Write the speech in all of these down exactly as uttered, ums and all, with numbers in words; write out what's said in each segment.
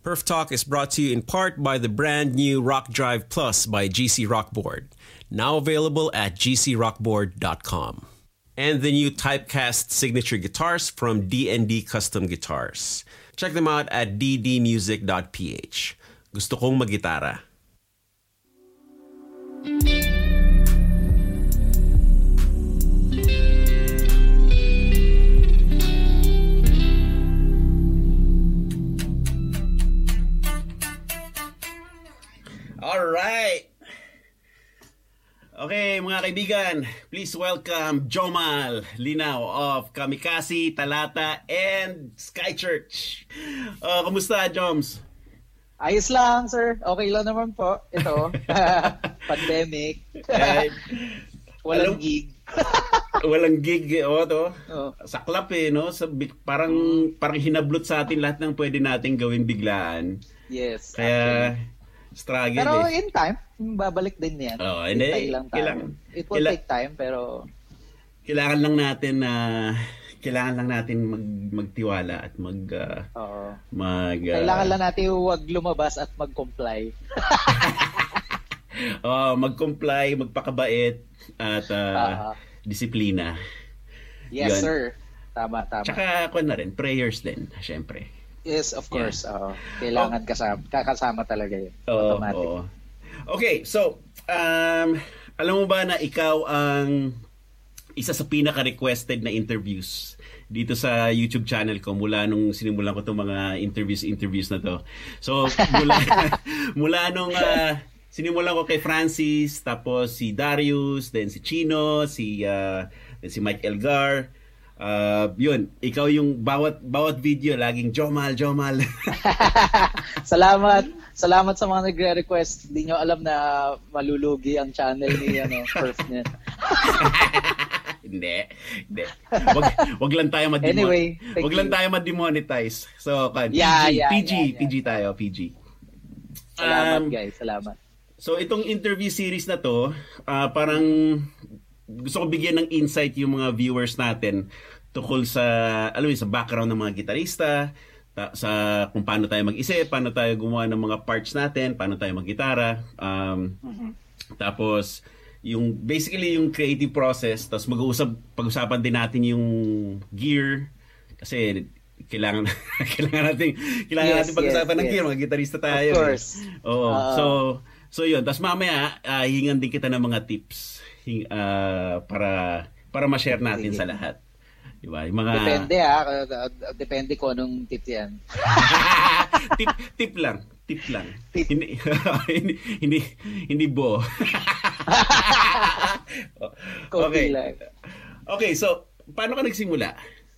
Perf Talk is brought to you in part by the brand new Rock Drive Plus by G C Rockboard, now available at g c rockboard dot com. And the new Typecast signature guitars from D and D Custom Guitars. Check them out at d d music dot p h. Gusto kong maggitara. Alright! Okay, mga kaibigan, please welcome Jomal Linaw of Kamikasi, Talata, and Sky Church. Uh, kamusta, Joms? Ayos lang, sir. Okay lang naman po. Ito, pandemic. Walang Alam, gig. Walang gig, oh, to. Oh. Saklap eh, no? Parang, mm. parang hinablot sa atin lahat ng pwede nating gawin biglaan. Yes. Kaya, actually. Struggle pero eh. in time, babalik din yan. Oh, hindi. Lang kailangan, It will kailangan, take time, pero... Kailangan lang natin na... Uh, kailangan lang natin mag, magtiwala at mag... Uh, Oo. mag uh, kailangan lang natin huwag lumabas at mag-comply. oh, mag-comply, magpakabait, at uh, uh-huh. disiplina. Yes, Yun. sir. Tama, tama. Tsaka, ako na rin, prayers din, syempre. Yes, of course. Yeah. Uh, kailangan oh. kasama, kakasama talaga yun. Oh, Automatic. Oh. Okay, so, um, alam mo ba na ikaw ang isa sa pinaka-requested na interviews dito sa YouTube channel ko mula nung sinimulan ko itong mga interviews-interviews na to. So, mula, mula nung uh, sinimulan ko kay Francis, tapos si Darius, then si Chino, si, uh, then si Mike Elgar. Uh, yun, ikaw yung bawat bawat video laging Jomal, Jomal. Salamat. Salamat sa mga nagre-request. Hindi nyo alam na malulugi ang channel ni ano, Perf net. Hindi. Hindi. Wag wag lang tayo ma-demonetize. Anyway, wag lang tayo ma-demonetize. So, kan yeah, P G, yeah, P G, yeah, yeah. P G tayo, P G. Salamat, um, guys. Salamat. So, itong interview series na to, uh, parang gusto ko bigyan ng insight yung mga viewers natin tungkol sa, alam mo, sa background ng mga gitarista, ta- sa kung paano tayo mag-isip, paano tayo gumawa ng mga parts natin, paano tayo mag-gitara. Um, mm-hmm. Tapos, yung basically yung creative process, tapos mag-uusap, pag-usapan din natin yung gear, kasi kailangan kailangan natin kailangan yes, natin pag-usapan yes, ng yes. gear, mga gitarista tayo. Of course. Eh. Oo. Uh, so, so yun. Tapos mamaya, uh, hingan din kita ng mga tips uh, para para ma-share natin sige. sa lahat. Diba? Yung mga... Depende ah. Depende ko anong tip yan. tip, tip lang. Tip lang. Tip. Hindi, hindi, hindi, hindi bo. Okay. Okay, so, paano ka nagsimula?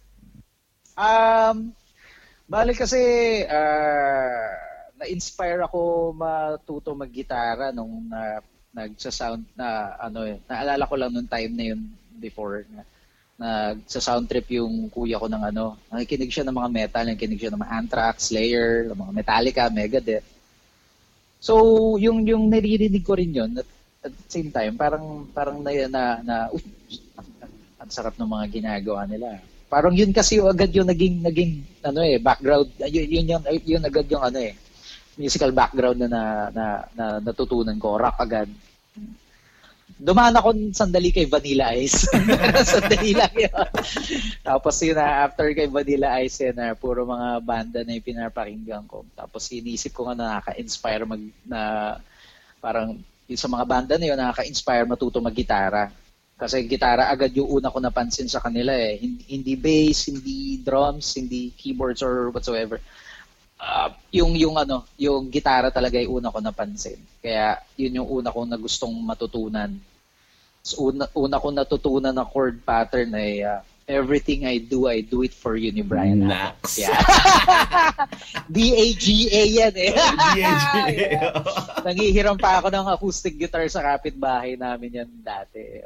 Um, balik kasi, uh, na-inspire ako matuto mag-gitara nung na, nagsa-sound na, ano eh, naalala ko lang nung time na yun before na nagsa-sound trip yung kuya ko ng ano, nakikinig siya ng mga metal, nakikinig siya ng mga Anthrax, Slayer, ng mga Metallica, Megadeth. So, yung yung naririnig ko rin yun at, at the same time, parang parang na na, na uh, ang, ang sarap ng mga ginagawa nila. Parang yun kasi yung agad yung naging naging ano eh, background, yun yun yung yun agad yung ano eh, musical background na na, na, na natutunan ko, rock agad. Dumaan ako sandali kay Vanilla Ice. Sandali lang yun. Tapos yun na, after kay Vanilla Ice yun na, puro mga banda na yung pinapakinggan ko. Tapos inisip ko nga na nakaka-inspire mag, na parang yung sa mga banda na yun, nakaka-inspire matuto mag-gitara. Kasi gitara agad yung una ko napansin sa kanila eh. Hindi, hindi bass, hindi drums, hindi keyboards or whatsoever. Uh, yung yung ano, yung gitara talaga yung una ko napansin. Kaya yun yung una ko na gustong matutunan. So, una una ko natutunan na chord pattern ay uh, everything I do, I do it for you ni Brian. Nax. Yeah. D A G A yan eh. D A G A. Nangihiram pa ako ng acoustic guitar sa kapitbahay namin yan dati.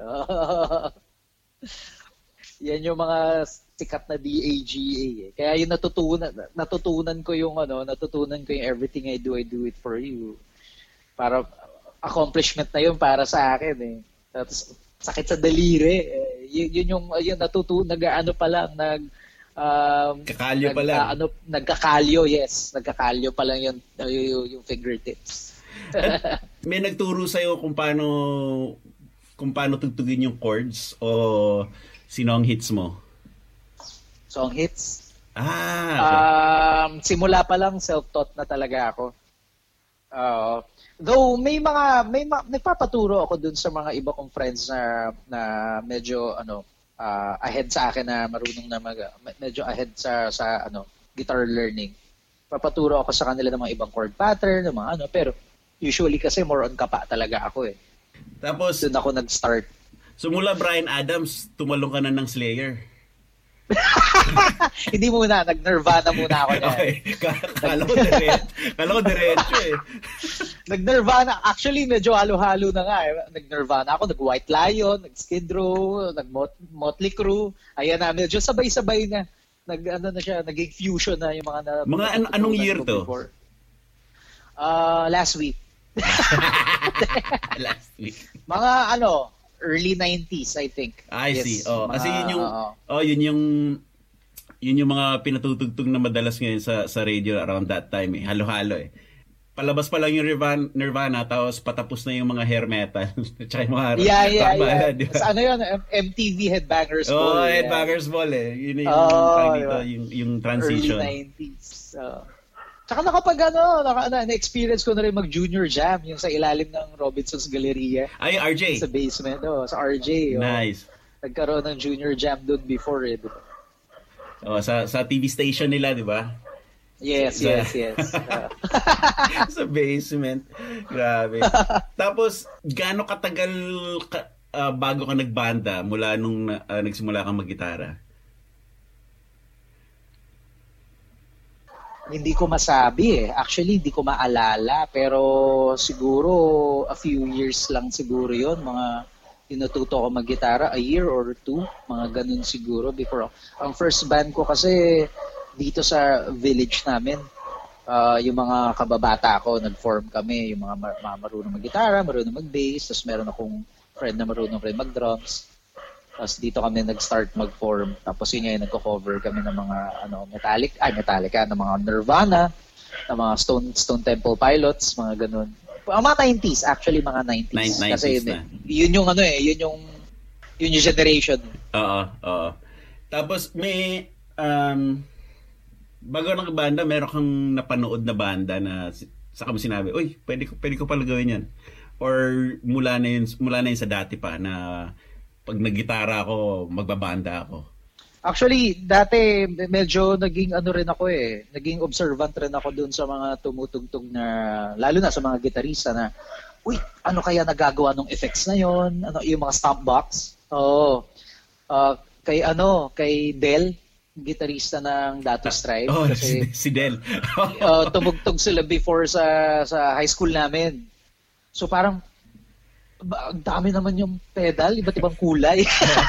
Yan yung mga sikat na D A G A eh. Kaya yung natutunan natutunan ko yung ano, natutunan ko yung everything I do, I do it for you. Para accomplishment na yun para sa akin eh. Tapos sakit sa daliri. Eh, yun, yun yung yun natutunan nag-ano pa lang nag Um, Kakalyo nag, pa lang. Uh, ano, nagkakalyo, yes. Nagkakalyo pa lang yung, yung, yung fingertips. May nagturo sa'yo kung paano kung paano tugtugin yung chords o sino ang hits mo? Song hits? Ah, okay. Um, simula pa lang self-taught na talaga ako. Uh, though may mga may ma, nagpapaturo ako dun sa mga iba kong friends na na medyo ano uh, ahead sa akin na marunong na mag medyo ahead sa sa ano guitar learning. Papaturo ako sa kanila ng mga ibang chord pattern, ng mga ano, pero usually kasi more on kapa talaga ako eh. Tapos doon ako nag-start. So mula Bryan Adams, tumalong ka na ng Slayer. Hindi muna, nag-Nirvana muna ako niyan. Okay. Kala ko diretso. Kala ko diretso eh. Nag-Nirvana. Actually, medyo halo-halo na nga eh. Nag-Nirvana ako, nag-White Lion, nag-Skid Row, nag-Motley Crue. Ayan na, medyo sabay-sabay na. Nag, ano na siya, naging fusion na yung mga... Na, mga an- anong year to? Uh, last week. Last week. Mga ano... early nineties, I think. I yes, see. Oh, mga, kasi yun yung uh, oh, yun yung yun yung mga pinatutugtog na madalas ngayon sa sa radio around that time eh. Halo-halo eh. Palabas pa lang yung Nirvana, Nirvana tapos patapos na yung mga hair metal. Tsaka yung mga yeah, yeah, rock yeah. ballad. Diba? Sa ano yun? M T V Headbangers Ball. Oh, yeah. Headbangers Ball eh. Yun yung, oh, dito, diba? yung, yung transition. Early nineties. Uh, Tsaka nakapag ano, naka, na, na-experience ko na rin mag-junior jam, yung sa ilalim ng Robinson's Galleria. Ay, R J? Sa basement, oh, sa R J. Oh. Nice. Nagkaroon ng junior jam doon before eh. Diba? Oh, sa sa T V station nila, di ba? Yes, sa, yes, yes. Uh. Sa basement. Grabe. Tapos, gaano katagal ka, uh, bago ka nagbanda mula nung uh, nagsimula kang maggitara? Hindi ko masabi eh. Actually, hindi ko maalala. Pero siguro a few years lang siguro yon, mga tinututo ko mag-gitara, a year or two. Mga ganun siguro before. Ang first band ko kasi dito sa village namin, uh, yung mga kababata ko, nag-form kami. Yung mga mar- marunong mag-gitara, marunong mag-bass. Tapos meron akong friend na marunong rin mag-drums. Tapos dito kami nag-start mag-form. Tapos yun yung nagko-cover kami ng mga ano, Metallic, ay Metallica, ng mga Nirvana, ng mga Stone Stone Temple Pilots, mga ganun. Mga nineties, actually mga nineties. nineties Kasi yun, na. yun yung ano eh, yun yung yun yung generation. Oo, oo. Tapos may um bago ng banda, meron kang napanood na banda na saka mo sinabi, "Uy, pwede ko pwede ko pala gawin 'yan." Or mula na yun, mula na yun sa dati pa na pag naggitara ako, magbabanda ako? Actually, dati medyo naging ano rin ako eh, naging observant rin ako dun sa mga tumutugtog na, lalo na sa mga gitarista na, uy, ano kaya nagagawa ng effects na yon? Ano, yung mga stomp box? Oo. Uh, kay ano, kay Del, gitarista ng Datos Tribe. Oh, kasi, si, si Del. uh, tumugtog sila before sa sa high school namin. So parang, ang dami naman yung pedal, iba't ibang kulay.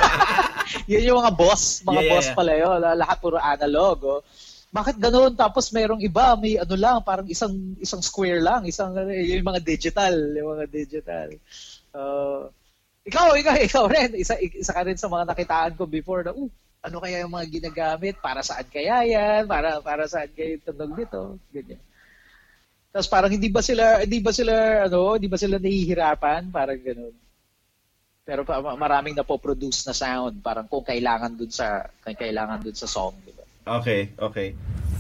Yun yung mga boss, mga yeah, boss yeah. pala yun. Lahat puro analog. Oh. Bakit ganoon? Tapos merong iba, may ano lang, parang isang isang square lang, isang yung mga digital, yung mga digital. Uh, ikaw, ikaw, ikaw rin. Isa, isa ka rin sa mga nakitaan ko before na, uh, ano kaya yung mga ginagamit? Para saan kaya yan? Para para saan kaya yung tunog nito? Ganyan. Tapos parang hindi ba sila hindi ba sila ano, hindi ba sila nahihirapan, parang ganoon. Pero pa, maraming napoproduce na sound, parang kung kailangan dun sa kung kailangan dun sa song, di ba? Okay, okay.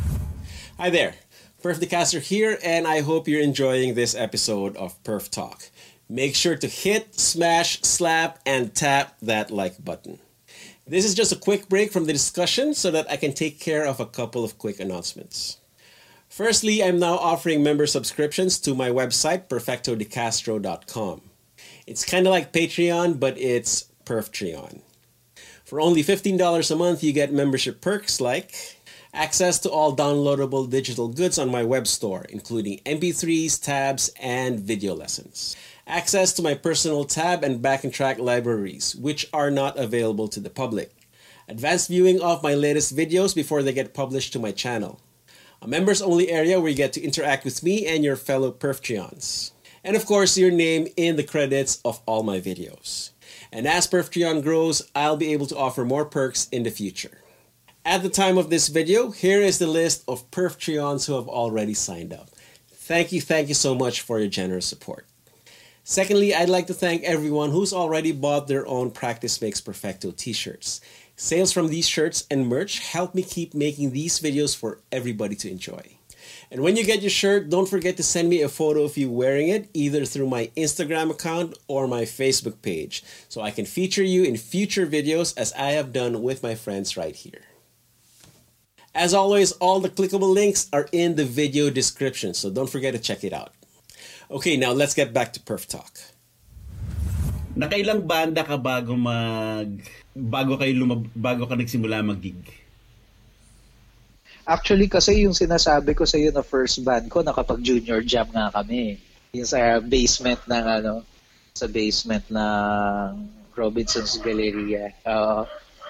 Hi there. Perf Decaster here, and I hope you're enjoying this episode of Perf Talk. Make sure to hit, smash, slap, and tap that like button. This is just a quick break from the discussion so that I can take care of a couple of quick announcements. Firstly, I'm now offering member subscriptions to my website, perfecto de castro dot com. It's kind of like Patreon, but it's Perftreon. For only fifteen dollars a month, you get membership perks like access to all downloadable digital goods on my web store, including M P threes, tabs, and video lessons. Access to my personal tab and backing track libraries, which are not available to the public. Advanced viewing of my latest videos before they get published to my channel. A members-only area where you get to interact with me and your fellow Perftreons. And of course, your name in the credits of all my videos. And as Perftreon grows, I'll be able to offer more perks in the future. At the time of this video, here is the list of Perftreons who have already signed up. Thank you, thank you so much for your generous support. Secondly, I'd like to thank everyone who's already bought their own Practice Makes Perfecto t-shirts. Sales from these shirts and merch help me keep making these videos for everybody to enjoy. And when you get your shirt, don't forget to send me a photo of you wearing it, either through my Instagram account or my Facebook page, so I can feature you in future videos as I have done with my friends right here. As always, all the clickable links are in the video description, so don't forget to check it out. Okay, now let's get back to Perf Talk. Nakailang banda ka bago mag bago kayo lumab, bago ka nagsimula mag-gig? Actually, kasi yung sinasabi ko sa iyo na first band ko, nakapag-junior jam nga kami. Yung sa basement ng ano, sa basement ng Robinson's Galleria. Uh,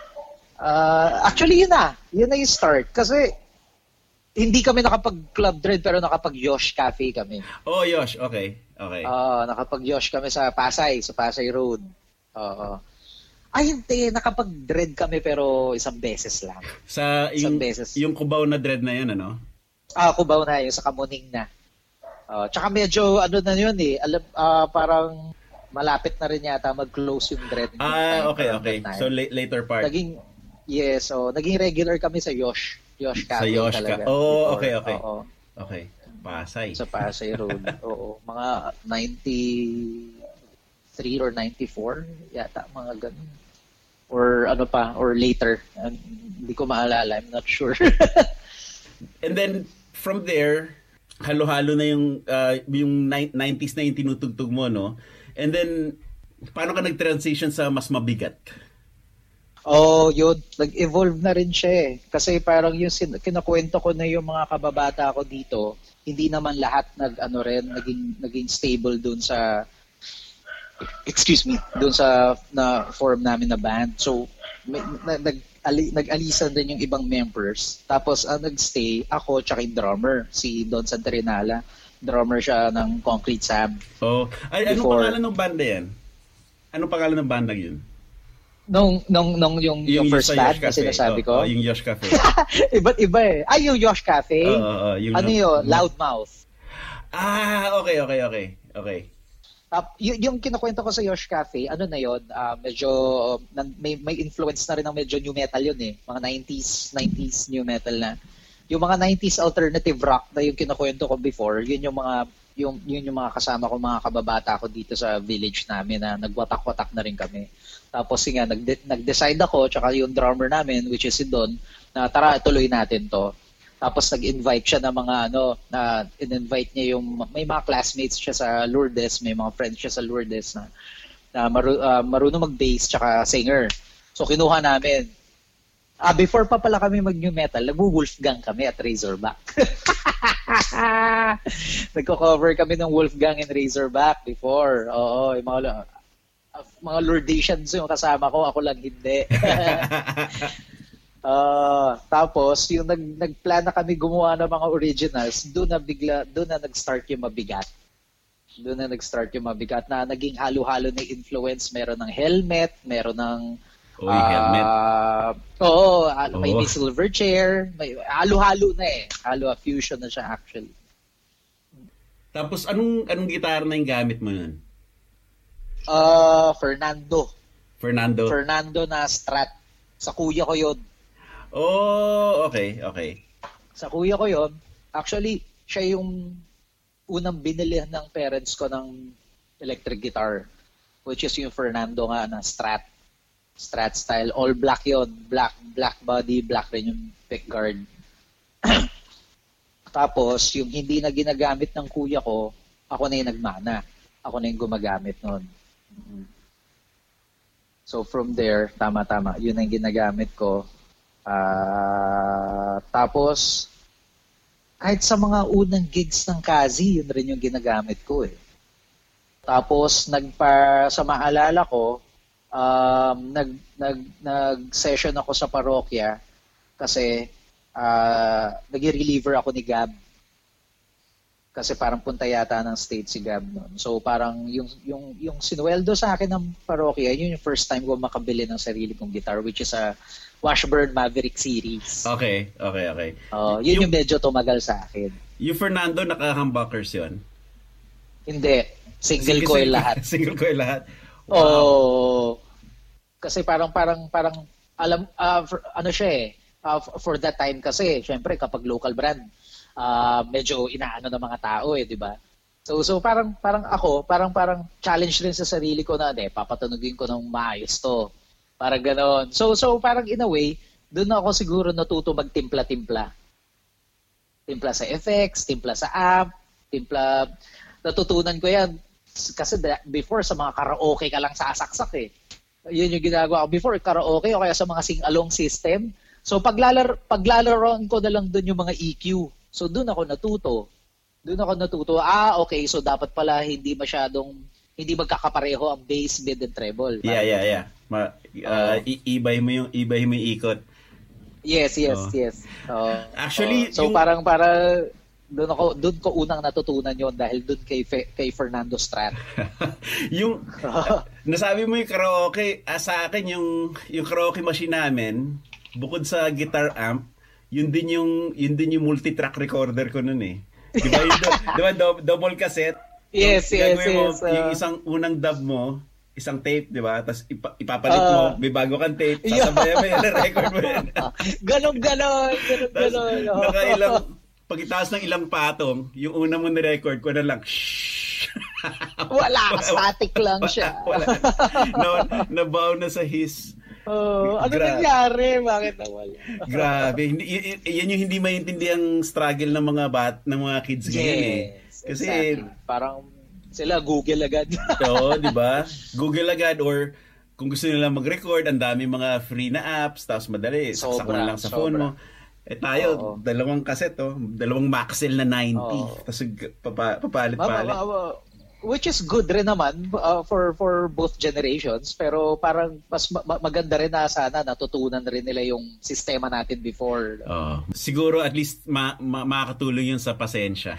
uh, actually, yun na. Yun na yung start. Kasi hindi kami nakapag-Club Dread pero nakapag-Yosh Cafe kami. Oh, Yosh. Okay. Okay. Uh, nakapag-Yosh kami sa Pasay, sa Pasay Road. Oo. Uh, Ay, hindi. Nakapag-dread kami pero isang beses lang. Sa yung, isang beses. Yung Cubao na dread na yun, ano? Ah, Cubao na. Yung sa Kamuning na. Uh, tsaka medyo, ano na yun eh. Alam, uh, parang malapit na rin yata mag-close yung dread. Ah, okay, okay. So, la- later part. Naging, yes, so, naging regular kami sa Yosh. Yosh Cafe sa Yosh talaga. Ka- oh, before. okay, okay. Oo. Okay. Pasay. Sa Pasay Road. Oo. Mga ninety-three or ninety-four yata, mga ganun. Or ano pa, or later. Um, hindi ko maalala, I'm not sure. And then, from there, halo-halo na yung, uh, yung nineties na yung tinutugtog mo, no? And then, paano ka nag-transition sa mas mabigat? Oh, yun. Nag-evolve na rin siya eh. Kasi parang yung sin- kinakwento ko na yung mga kababata ko dito, hindi naman lahat nag, ano rin, naging, naging stable dun sa excuse me, doon sa na form namin na band. So, may, na, nag, ali, nag-alisan din yung ibang members. Tapos, ang uh, nag-stay, ako tsaka yung drummer, si Don Santarinala. Drummer siya ng Concrete Sam. Oh, ay, anong Before, pangalan ng banda yan? Anong pangalan ng banda yun? Nung, nung, nung yung, yung, yung first band na sinasabi ko? Oh, oh, yung Yosh Cafe. Iba't iba eh. Ay, yung Yosh Cafe? Oh, oh, oh, yung ano yun? Loudmouth. Ah, okay, okay, okay. Okay. Uh, y- yung kinakwento ko sa Yosh Cafe, ano na yun, uh, medyo, uh, may, may influence na rin ng medyo new metal yun eh. Mga nineties, nineties new metal na. Yung mga nineties alternative rock na yung kinakwento ko before, yun yung mga, yung, yun yung mga kasama ko, mga kababata ko dito sa village namin na nagwatak-watak na rin kami. Tapos nga, nag- nag-decide ako, tsaka yung drummer namin, which is si Don, na tara, tuloy natin to. Tapos nag-invite siya ng mga ano, na in-invite niya yung, may mga classmates siya sa Lourdes, may mga friends siya sa Lourdes na, na maru, uh, marunong mag-bass tsaka singer. So kinuha namin. Ah, before pa pala kami mag-new metal, nag-Wolfgang kami at Razorback. Nagko-cover kami ng Wolfgang and Razorback before. Oo, yung mga, uh, mga Lourdesians yung kasama ko, ako lang hindi. Uh, tapos yung nag nagplan na kami gumawa ng mga originals, doon na bigla doon na nag-start yung mabigat. Doon na nag-start yung mabigat na naging halo-halo na influence, meron ng helmet, meron ng Oy, uh, helmet. Oo, oh, may, may silver chair, may halo-halo na eh. Halo fusion na siya actually. Tapos anong anong gitara na yung gamit mo nun? Uh, Fernando. Fernando. Fernando na Strat. Sa kuya ko 'yon. Oh, okay, okay. Sa kuya ko yon, actually, siya yung unang binili ng parents ko ng electric guitar, which is yung Fernando nga na Strat. Strat style. All black yon, black, black body, black rin yung pickguard. Tapos, yung hindi na ginagamit ng kuya ko, ako na yung nagmana. Ako na yung gumagamit nun. Mm-hmm. So, from there, tama-tama, yun ang ginagamit ko. Uh, tapos, kahit sa mga unang gigs ng Kazi, yun rin yung ginagamit ko eh. Tapos, nagpa, sa maalala ko, um, nag, nag, nag-session ako sa parokya kasi uh, nag-reliever ako ni Gab. Kasi parang punta yata ng state si Gab noon. So parang yung, yung, yung sinuweldo sa akin ng parokya, yun yung first time ko makabili ng sarili kong guitar, which is a Washburn Maverick series. Okay, okay, okay. Oh, yun yung, yung medyo tumagal sa akin. Yung Fernando, naka-humbuckers yun? Hindi. Single, single coil single, lahat. Single coil lahat? Wow. Oh, kasi parang, parang, parang, alam, uh, for, ano siya eh, uh, for that time kasi, syempre, kapag local brand, uh, medyo inaano ng mga tao eh, di ba? So, so parang, parang ako, parang, parang challenge rin sa sarili ko na, eh, papatunugin ko ng maayos to. Parang gano'n. So, so parang in a way, doon ako siguro natuto magtimpla-timpla. Timpla sa effects, timpla sa amp, timpla, natutunan ko yan. Kasi before sa mga karaoke ka lang sasaksak eh. Yun yung ginagawa ko. Before karaoke o kaya sa mga sing-along system. So paglalar paglalaroan ko na lang doon yung mga E Q. So doon ako natuto. Doon ako natuto. Ah, okay. So dapat pala hindi masyadong, hindi magkakapareho ang bass, mid, and treble. Yeah, yeah, yeah. Ma, uh, i- ibay mo yung ibay mo yung ikot. Yes, yes, oh. yes. Oh, Actually, oh. So yung... parang para doon ako doon ko unang natutunan yon dahil doon kay Fe, kay Fernando Strat. yung uh, nasabi mo yung karaoke, ah, sa akin yung yung karaoke machine namin, bukod sa guitar amp, yun din yung yun din yung multi-track recorder ko noon eh. Di ba yung di ba double cassette? Yes, yes, yes. Mo, uh, yung isang unang dub mo, isang tape, di ba? Tapos ipa, ipapalit uh, mo, may bago kang tape, sasabayan mo yan, record mo yan. ganon, ganon, ganon, ganon. Nakailang, pag itaas ng ilang patong, yung una mo na-record ko na lang, shhh. Wala, static lang siya. Wala, no, nabaw na sa his. Oh, ano Gra- nangyari? Bakit nawala? Grabe, hindi y- y- yan yung hindi maintindihan struggle ng mga bat, ng mga kids yes, ngayon eh. Kasi exactly. Parang sila Google agad. Oo, di ba? Google agad or kung gusto nila mag-record, ang dami mga free na apps, tapos madali, saksak mo lang sa sobra. Phone mo. Eh tayo, oo. Dalawang cassette, oh, dalawang Maxell na ninety, oo. Tapos papa, papalit-palit. Ma- ma- ma- which is good rin naman uh, for for both generations, pero parang mas ma- maganda rin na sana natutunan rin nila yung sistema natin before. Oh. Siguro at least ma- ma- makakatulong yun sa pasensya.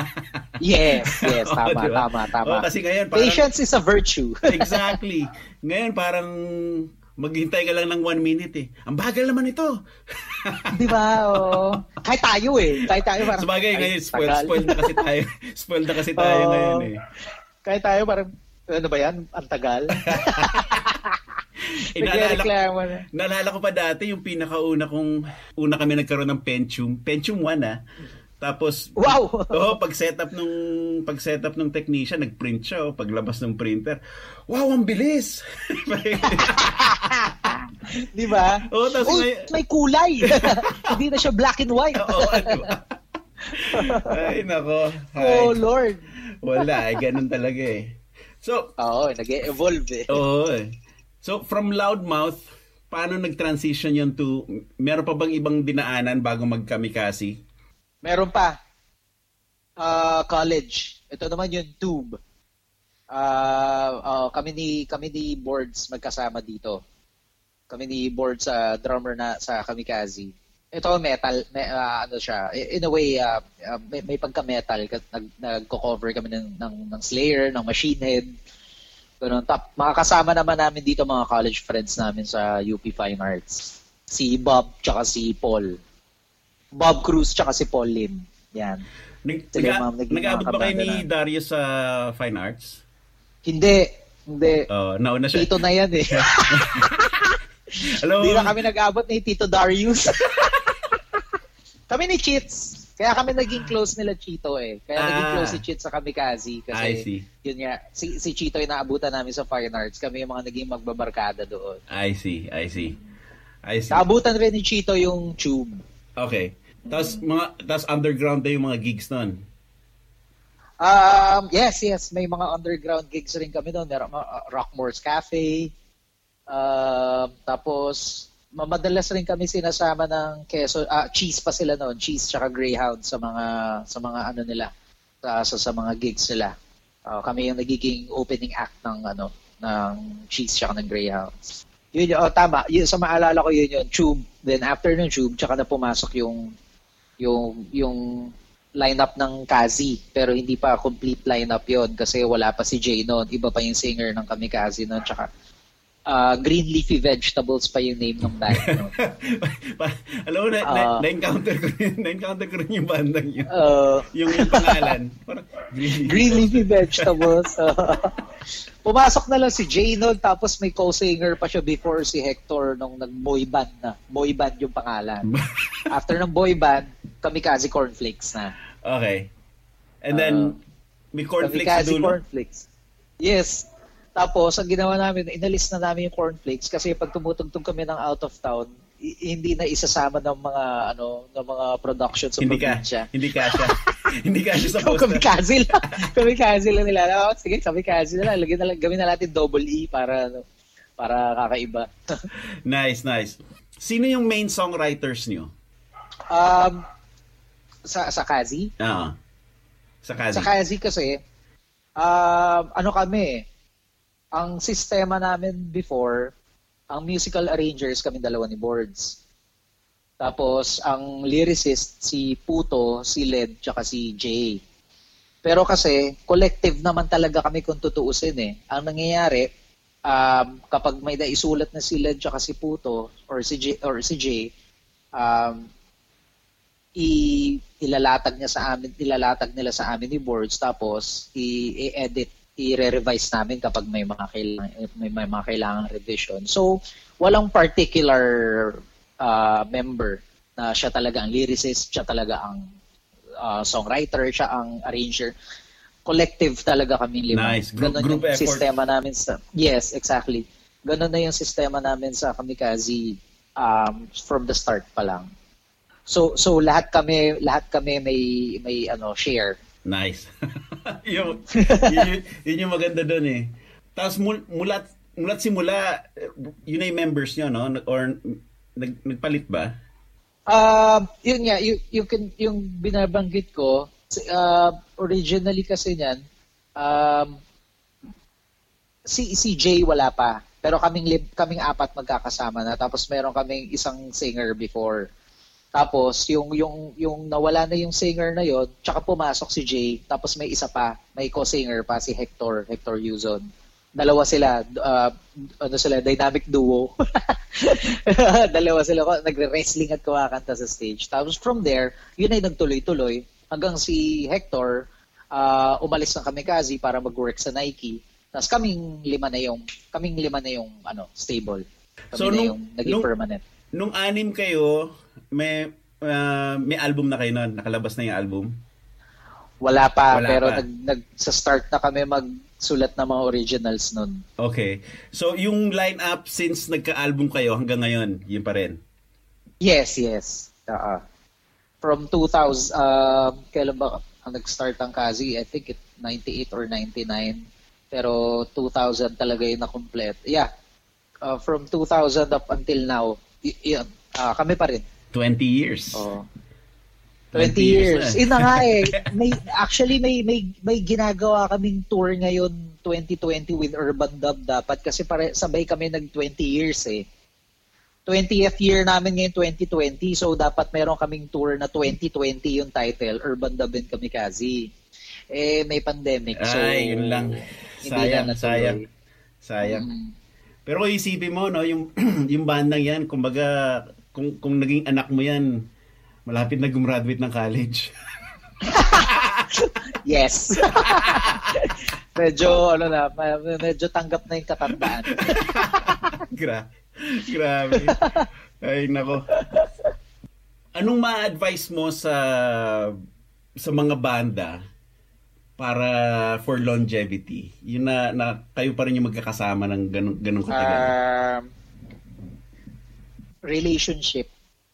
Yes, yes, tama, oh, diba? tama, tama. Oh, kasi ngayon, parang, patience is a virtue. Exactly. Ngayon parang maghintay ka lang ng one minute eh. Ang bagal naman ito. Di ba? Oh. Kahit tayo eh. Kahit tayo parang... Sabagay ngayon, spoiled, spoiled na kasi tayo. Spoiled na kasi tayo oh, ngayon eh. Kahit tayo parang, ano ba yan? Ang tagal. eh, naalala, naalala ko pa dati yung pinakauna kong, una kami nagkaroon ng Pentium. Pentium one ah. Tapos, wow! Oh, pag setup nung pag setup nung technician, nag-print siya, oh, paglabas ng printer. Wow, ang bilis. Di ba? Oh, tapos oh, may... may kulay. Hindi na siya black and white. Oo, oh, diba? Ay, nako. Oh, Lord. Wala, eh, ganun talaga eh. So, oo, nag-evolve eh. Oo. Eh. So, from loudmouth, paano nag-transition yun to, meron pa bang ibang dinaanan bago mag-kamikaze? Meron pa. Uh, college. Ito naman yung tube. Uh, uh, kami ni kami ni Boards magkasama dito. Kami ni Boards sa uh, drummer na sa Kamikaze. Ito metal, may, uh, ano siya. In a way uh, uh, may, may pagka-metal. Nag nagko-cover kami ng, ng ng Slayer, ng Machine Head. Ganun. Tap, makakasama naman namin dito mga college friends namin sa U P Fine Arts. Si Bob tsaka si Paul. Bob Cruz tsaka si Paul Lim. Yan. Nag- nag- nag-aabot ba kayo ni Darius sa Fine Arts? Hindi. Hindi. Oh, nauna siya. Tito na yan eh. Hello. Hindi na kami nag-aabot ni Tito Darius. Kami ni Cheats. Kaya kami naging close nila Chito eh. Kaya ah, naging close si Cheats sa Kamikaze. Kasi I see. Yun nga, si, si Chito yung naabutan namin sa Fine Arts. Kami yung mga naging magbabarkada doon. I see. I see. I see. Naabutan rin ni Chito yung Tube. Okay. Tapos mga tapos underground na yung mga gigs nun. Um, yes, yes, may mga underground gigs rin kami doon. Meron uh, Rockmore's Cafe. Uh, tapos madalas rin kami sinasama ng Quezon, uh, Cheese pa sila noon, Cheese tsaka Greyhound sa mga sa mga ano nila, sa sa, sa mga gigs nila. Uh, kami yung nagiging opening act ng ano ng Cheese tsaka ng Greyhound. Yun yung, oh, tama. Yun, sa maalala ko yun yung Tube. Then after ng Tube, tsaka na pumasok yung yung yung lineup ng Kazi, pero hindi pa complete lineup yon kasi wala pa si Jay noon, iba pa yung singer ng Kamikaze noon, tsaka uh, green leafy vegetables pa yung name ng band. No? Alam mo, na, uh, na, na-encounter ko rin, na-encounter ko rin yung bandang yun. Uh, yung, yung pangalan. Parang, green, green leafy vegetables. Uh, pumasok na lang si Jay nun, tapos may co-singer pa siya before si Hector nung nag-boy band na. Boy band yung pangalan. After ng boy band, Kamikaze Cornflakes na. Okay. And then, uh, may cornflakes sa dulo? Cornflakes. Yes. Tapos, ang ginawa namin, inalis na namin yung cornflakes kasi pag tumutugtog kami ng out of town, i- hindi na isasama ng mga ano ng mga productions sa hindi probinsya. Ka, hindi kasha. Hindi kasha sa poster. Kamikaze lang. Kamikaze lang nila. Oh, sige, kamikaze na lang. Lagyan na lang, gawin na natin double E para ano, para kakaiba. Nice, nice. Sino yung main songwriters niyo? Um, sa sa Kazi? Oo. Sa Kazi. Sa Kazi kasi, uh, ano kami, ang sistema namin before, ang musical arrangers kami dalawa ni Boards. Tapos, ang lyricist, si Puto, si Led, tsaka si Jay. Pero kasi, collective naman talaga kami kung tutuusin eh. Ang nangyayari, um, kapag may naisulat na si Led tsaka si Puto, or si Jay, or si Jay um, i ilalatag niya sa amin, ilalatag nila sa amin ni Boards, tapos i-edit, i-revise namin kapag may mga kailangan, may, may mga kailangan revision. So, walang particular uh, member na siya talaga ang lyricist, siya talaga ang uh, songwriter, siya ang arranger. Collective talaga kami lima. Nice. Group, Ganon group yung effort. sistema namin sa... Yes, exactly. Ganon na yung sistema namin sa Kamikaze um, from the start pa lang. So so lahat kami lahat kami may may ano share. Nice. yung, yun, yun yung maganda doon eh. Tapos mul, mulat mulat simula yun ay members niyo no or nag, nagpalit ba? Uh, yun nga yung yung, yung binabanggit ko uh, originally kasi niyan um, si si Jay wala pa pero kaming kaming apat magkakasama na tapos meron kaming isang singer before. Tapos, yung, yung, yung nawala na yung singer na yon, tsaka pumasok si Jay, tapos may isa pa, may co-singer pa, si Hector, Hector Yuzon. Dalawa sila, uh, ano sila, dynamic duo. Dalawa sila, nagre-wrestling at kumakanta sa stage. Tapos from there, yun ay nagtuloy-tuloy, hanggang si Hector, uh, umalis ng Kamikaze para mag-work sa Nike. Tapos kaming lima na yung, kaming lima na yung, ano, stable. Kami so, na nung, yung naging nung, permanent. Nung anim kayo, may uh, may album na kayo noon, nakalabas na yung album? Wala pa, Wala pero pa. nag nag sa start na kami magsulat ng mga originals noon. Okay. So yung line-up since nagka-album kayo hanggang ngayon, yun pa rin? Yes, yes. Uh, from two thousand, uh, kailan ba ang nag-start ang Kazi? I think it ninety-eight or ninety-nine. Pero two thousand talaga yung na-complete. Yeah. Uh, from two thousand up until now, y- yun, uh, kami pa rin. twenty years. Oh. twenty years. Ina nga eh. May, actually, may, may, may ginagawa kaming tour ngayon twenty twenty with Urban Dub dapat kasi pare, sabay kami nag twenty years eh. twentieth year namin ngayon twenty twenty, so dapat meron kaming tour na twenty twenty yung title, Urban Dub and Kamikaze. Eh, may pandemic. So, ay, yun lang. Sayang, sayang. Sayang. Mm. Pero kung isipin mo, no, yung, yung bandang yan, kumbaga, kung, kung naging anak mo yan, malapit na gumraduate ng college. Yes. medyo, ano na, medyo tanggap na yung katandaan. Gra- grabe. Ay, nako. Anong ma-advise mo sa sa mga banda para for longevity? Yun na, na kayo pa rin yung magkakasama ng ganun, ganun katagal. Uh, relationship.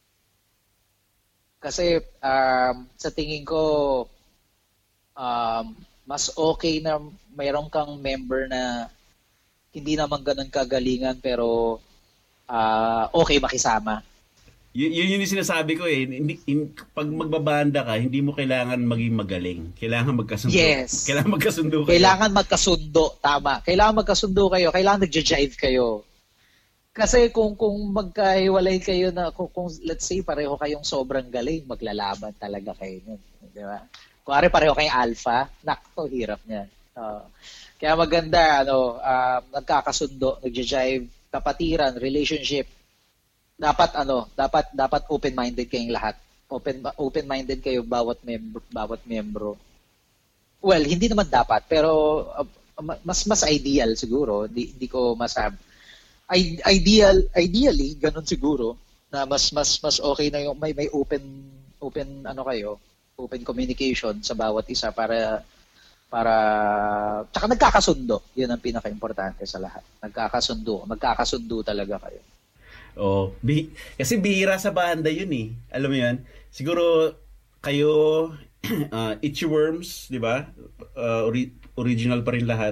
Kasi um, sa tingin ko um, mas okay na mayroon kang member na hindi naman ganun kagalingan pero uh, okay makisama. Y- yun yung sinasabi ko eh. Hindi, in, pag magbabanda ka, hindi mo kailangan maging magaling. Kailangan magkasundo. Yes. Kailangan magkasundo kayo. Kailangan magkasundo. Tama. Kailangan magkasundo kayo. Kailangan nagja-jive kayo. Kasi kung kung magkahiwalay kayo na, kung, kung let's say pareho kayong sobrang galing, maglalaban talaga kayo nun. Di ba? Kung ari pareho kayong alpha, nakto, hirap niya. Uh, kaya maganda, ano, uh, nagkakasundo, nagja-jive, kapatiran, relationship, dapat ano, dapat dapat open-minded kayong lahat. Open open-minded kayo bawat membro, bawat membro. Well, hindi naman dapat, pero uh, mas mas ideal siguro, di, di ko masabi. I, ideal ideally ganun siguro na mas mas mas okay na yung may may open open ano kayo, open communication sa bawat isa para para tsaka nagkakasundo. 'Yun ang pinaka-importante sa lahat. Nagkakasundo, magkakasundo talaga kayo. Oh, bi- kasi bihira sa banda 'yun eh. Alam mo 'yan? Siguro kayo uh, Itchy Worms, 'di ba? Uh, ori- original pa rin lahat.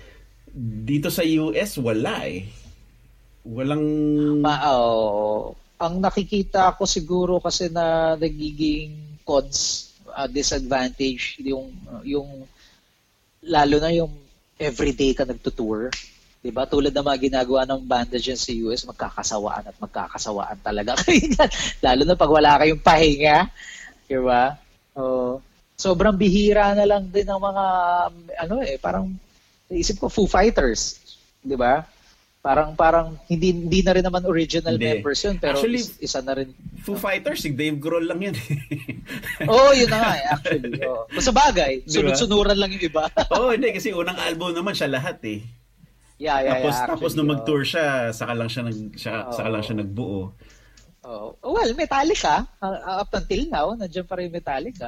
Dito sa U S wala eh. Walang Ma- oh, ang nakikita ko siguro kasi na nagiging cons, uh, disadvantage yung yung lalo na yung everyday ka nagtutour. 'Di ba? Tulad ng mga ginagawa ng banda diyan sa U S, magkakasawaan at magkakasawaan talaga kayo. Lalo na pag wala kayong pahinga, 'di ba? Oh, sobrang bihira na lang din ng mga ano eh, parang naisip ko Foo Fighters, 'di ba? Parang parang hindi hindi na rin naman original Hindi. members yun, pero Actually, is, isa na rin. Foo Fighters, si Dave Grohl lang yan. Oo, oh, yun na nga eh, actually. Oh. Sa bagay, Diba? sunod-sunuran lang yung iba. Oo, oh, hindi kasi unang album naman siya lahat eh. Yeah, yeah, tapos yeah, tapos actually, nung oh. mag-tour siya, saka lang siya nag siya, Oh. saka lang siya nagbuo. Oh. Well, Metallica, uh, up until now, nandiyan pa rin Metallica.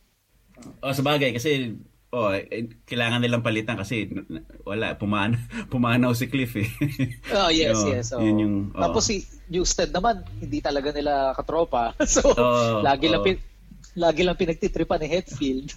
Oh, sa bagay kasi oh, eh, kailangan nilang palitan kasi n- n- wala pumana pumanaw si Cliff eh. Oh, yes, Oo, yes. Oh. yun yung, oo. Tapos si Houston naman, hindi talaga nila katropa. So, Oo, lagi lang oo. pin- lagi lang pinagtitripan ni Hetfield.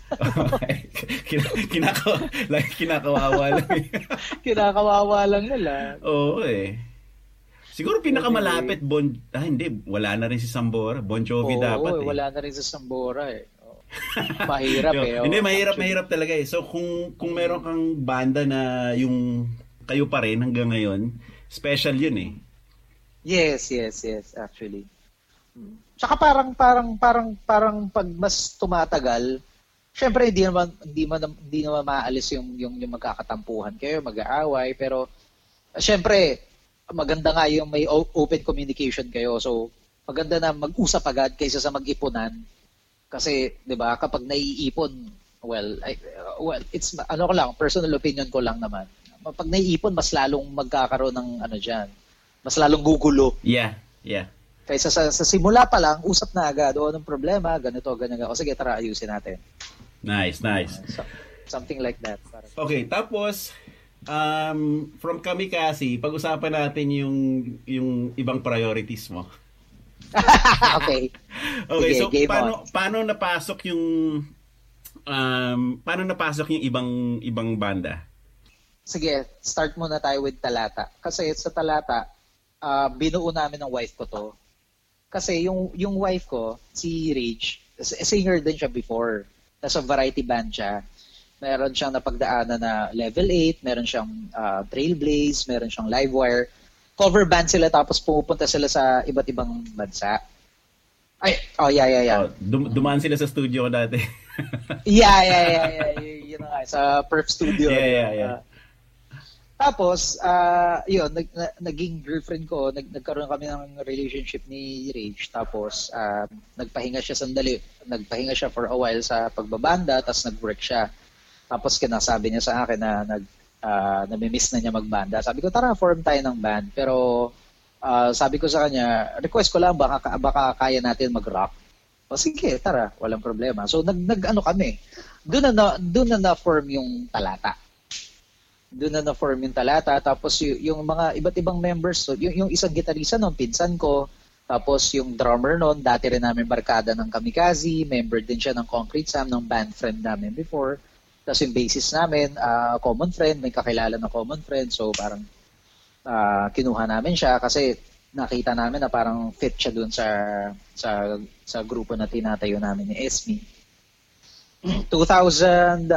Kin- kinakaw like kinakawawa lang. Kinakawawa lang nila. Oo eh. Siguro pinakamalapit Bon ah, hindi wala na rin si Sambora. Bon Jovi Oo, dapat eh. wala na rin sa Sambora eh. Oh. Mahirap eh. Hindi, oh, mahirap, actually. mahirap talaga eh. So, kung kung meron kang banda na yung kayo pa rin hanggang ngayon, special yun eh. Yes, yes, yes, actually. Hmm. Tsaka parang, parang, parang, parang pag mas tumatagal, syempre hindi naman, hindi man, hindi naman maalis yung, yung, yung magkakatampuhan kayo, mag-aaway, pero syempre, maganda nga yung may o- open communication kayo. So, maganda na mag-usap agad kaysa sa mag-ipunan. Kasi, 'di ba, kapag naiipon, well, I, uh, well, it's ano ko lang, personal opinion ko lang naman. Pag naiipon, mas lalong magkakaroon ng ano diyan. Mas lalong gugulo. Yeah, yeah. Kaysa sa, sa simula pa lang, usap na agad, o anong problema, ganito, ganyan. O sige, tara, ayusin natin. Nice, nice. So, something like that. Parang. Okay, tapos um from Kamikaze, pag-usapan natin yung yung ibang priorities mo. Okay. Okay, Sige, so game paano on. paano napasok yung um paano napasok yung ibang ibang banda? Sige, start muna tayo with Talata. Kasi sa Talata, uh, binuo namin ng wife ko to. Kasi yung yung wife ko, si Rage, singer din siya before. Nasa variety band siya. Meron siyang napagdaanan na Level eight, meron siyang uh, Trailblaze, meron siyang Livewire. Cover band sila tapos pumupunta sila sa iba't ibang bansa. Ay, oh yeah, yeah, yeah. Oh, dum- dumaan sila sa studio ko dati. Yeah, yeah, yeah, yeah. Y- yun na nga, sa Perf Studio. Yeah, yeah, yeah. Uh, tapos, uh, yun, nag, na, naging girlfriend ko, nag, nagkaroon kami ng relationship ni Rage. Tapos, uh, nagpahinga siya sandali, nagpahinga siya for a while sa pagbabanda, tapos nag-work siya. Tapos, kinasabi niya sa akin na nag, uh, namimiss na niya magbanda. Sabi ko, tara, form tayo ng band. Pero, uh, sabi ko sa kanya, request ko lang, baka, baka kaya natin mag-rock. O sige, tara, walang problema. So, nag, nag ano kami, doon na, na, doon na na-form yung Talata. Doon na na-form yung Talata. Tapos y- yung mga iba't ibang members, so, yung, yung isang gitarista noon, pinsan ko. Tapos yung drummer noon, dati rin namin barkada ng Kamikaze. Member din siya ng Concrete Sam, ng band friend namin before. Tapos yung bassist namin, uh, common friend, may kakilala na common friend. So parang uh, kinuha namin siya kasi nakita namin na parang fit siya doon sa, sa, sa grupo na tinatayo namin ni Esme. two thousand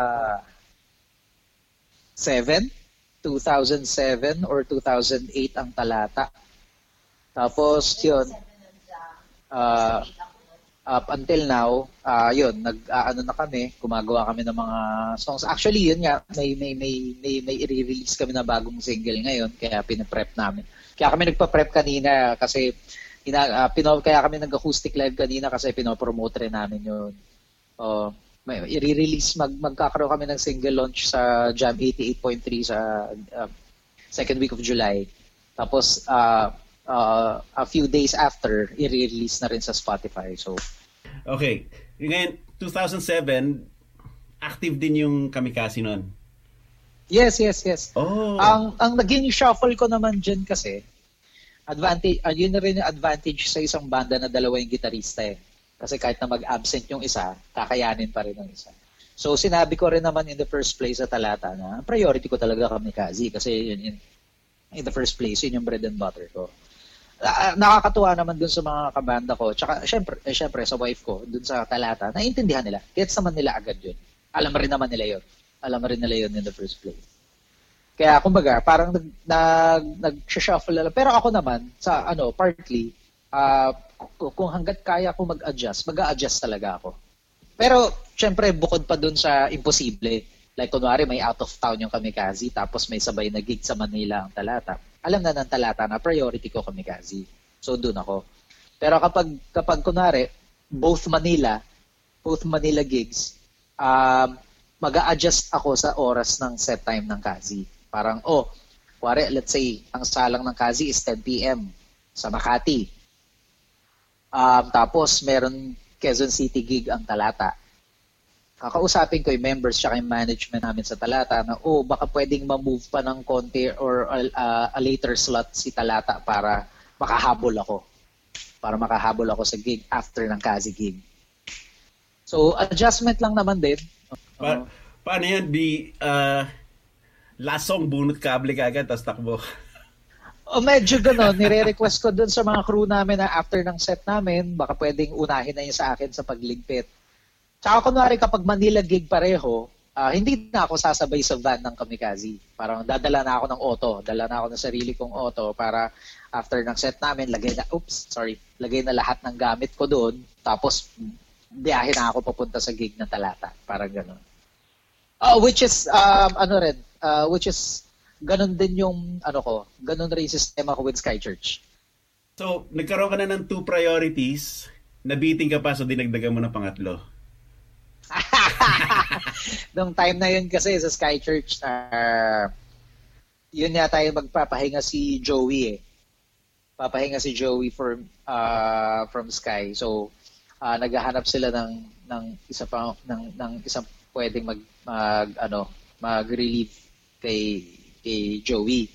seven two thousand seven or two thousand eight ang Talata. Tapos yun, uh, up until now, uh, yun, nag uh, ano na kami, gumagawa kami ng mga songs. Actually, yun nga, may may may may, may i-release kami na bagong single ngayon, kaya pinaprep namin. Kaya kami nagpa-prep kanina kasi ina, uh, pino, kaya kami nag-acoustic live kanina kasi pinopromote rin namin yun. Uh, may i-release, mag, magkakaroon kami ng single launch sa Jam eighty-eight point three sa uh, second week of July. Tapos, uh, uh, a few days after, i-release na rin sa Spotify. So, okay. Ngayon, two thousand seven, active din yung Kamikaze nun. Yes, yes, yes. Oh. Ang ang naging shuffle ko naman dyan kasi, advantage, uh, yun na rin yung advantage sa isang banda na dalawa yung gitarista eh. Kasi kahit na mag-absent yung isa, kakayanin pa rin yung isa. So, sinabi ko rin naman in the first place sa Talata na priority ko talaga Kamikaze kasi yun, yun, in the first place, yun yung bread and butter ko. Uh, nakakatuwa naman dun sa mga kabanda ko. Tsaka, syempre, eh, syempre, sa wife ko, dun sa Talata, naiintindihan nila. Gets naman nila agad yun. Alam rin naman nila yun. Alam rin nila yun in the first place. Kaya, kumbaga, parang nag, nag, nag-shuffle lang. Pero ako naman, sa ano, partly, uh, kung hanggat kaya ko mag-adjust, mag-a-adjust talaga ako. Pero, syempre, bukod pa dun sa imposible. Like, kunwari, may out of town yung Kamikaze, tapos may sabay na gig sa Manila ang Talata. Alam na ng Talata na priority ko Kamikaze. So, dun ako. Pero kapag, kapag kunwari, both Manila, both Manila gigs, um, mag-a-adjust ako sa oras ng set time ng Kazi. Parang, oh, kunwari, let's say, ang salang ng Kazi is ten p.m. sa Makati. Um, tapos, meron Quezon City gig ang Talata. Kakausapin ko yung members tsaka yung management namin sa Talata na, oh, baka pwedeng ma-move pa ng konti or uh, a later slot si Talata para makahabol ako. Para makahabol ako sa gig after ng Kazi gig. So, adjustment lang naman din. Pa- paano yan? Di, uh, last song, bunot kable kagad, tapos takbo. O medyo gano'n, nire-request ko dun sa mga crew namin na after ng set namin, baka pwedeng unahin na yun sa akin sa pagligpit. Tsaka kunwari kapag Manila gig pareho, uh, hindi na ako sasabay sa van ng Kamikaze. Parang dadala na ako ng auto, dala na ako ng sarili kong auto para after ng set namin, lagay na, oops, sorry, lagay na lahat ng gamit ko doon, tapos biyahe na ako papunta sa gig ng Talata. Parang gano'n. Uh, which is, um, ano rin, uh, which is, ganun din yung, ano ko, ganun rin yung sistema ko with Sky Church. So, nagkaroon ka na ng two priorities, nabiting ka pa, so dinagdagan mo ng pangatlo. Nung time na yun kasi sa Sky Church, uh, yun yata yung magpapahinga si Joey eh. Papahinga si Joey from, uh, from Sky. So, uh, naghahanap sila ng, ng isa pa, ng, ng isang pwedeng mag, mag ano, mag-relieve kay, kay Joey.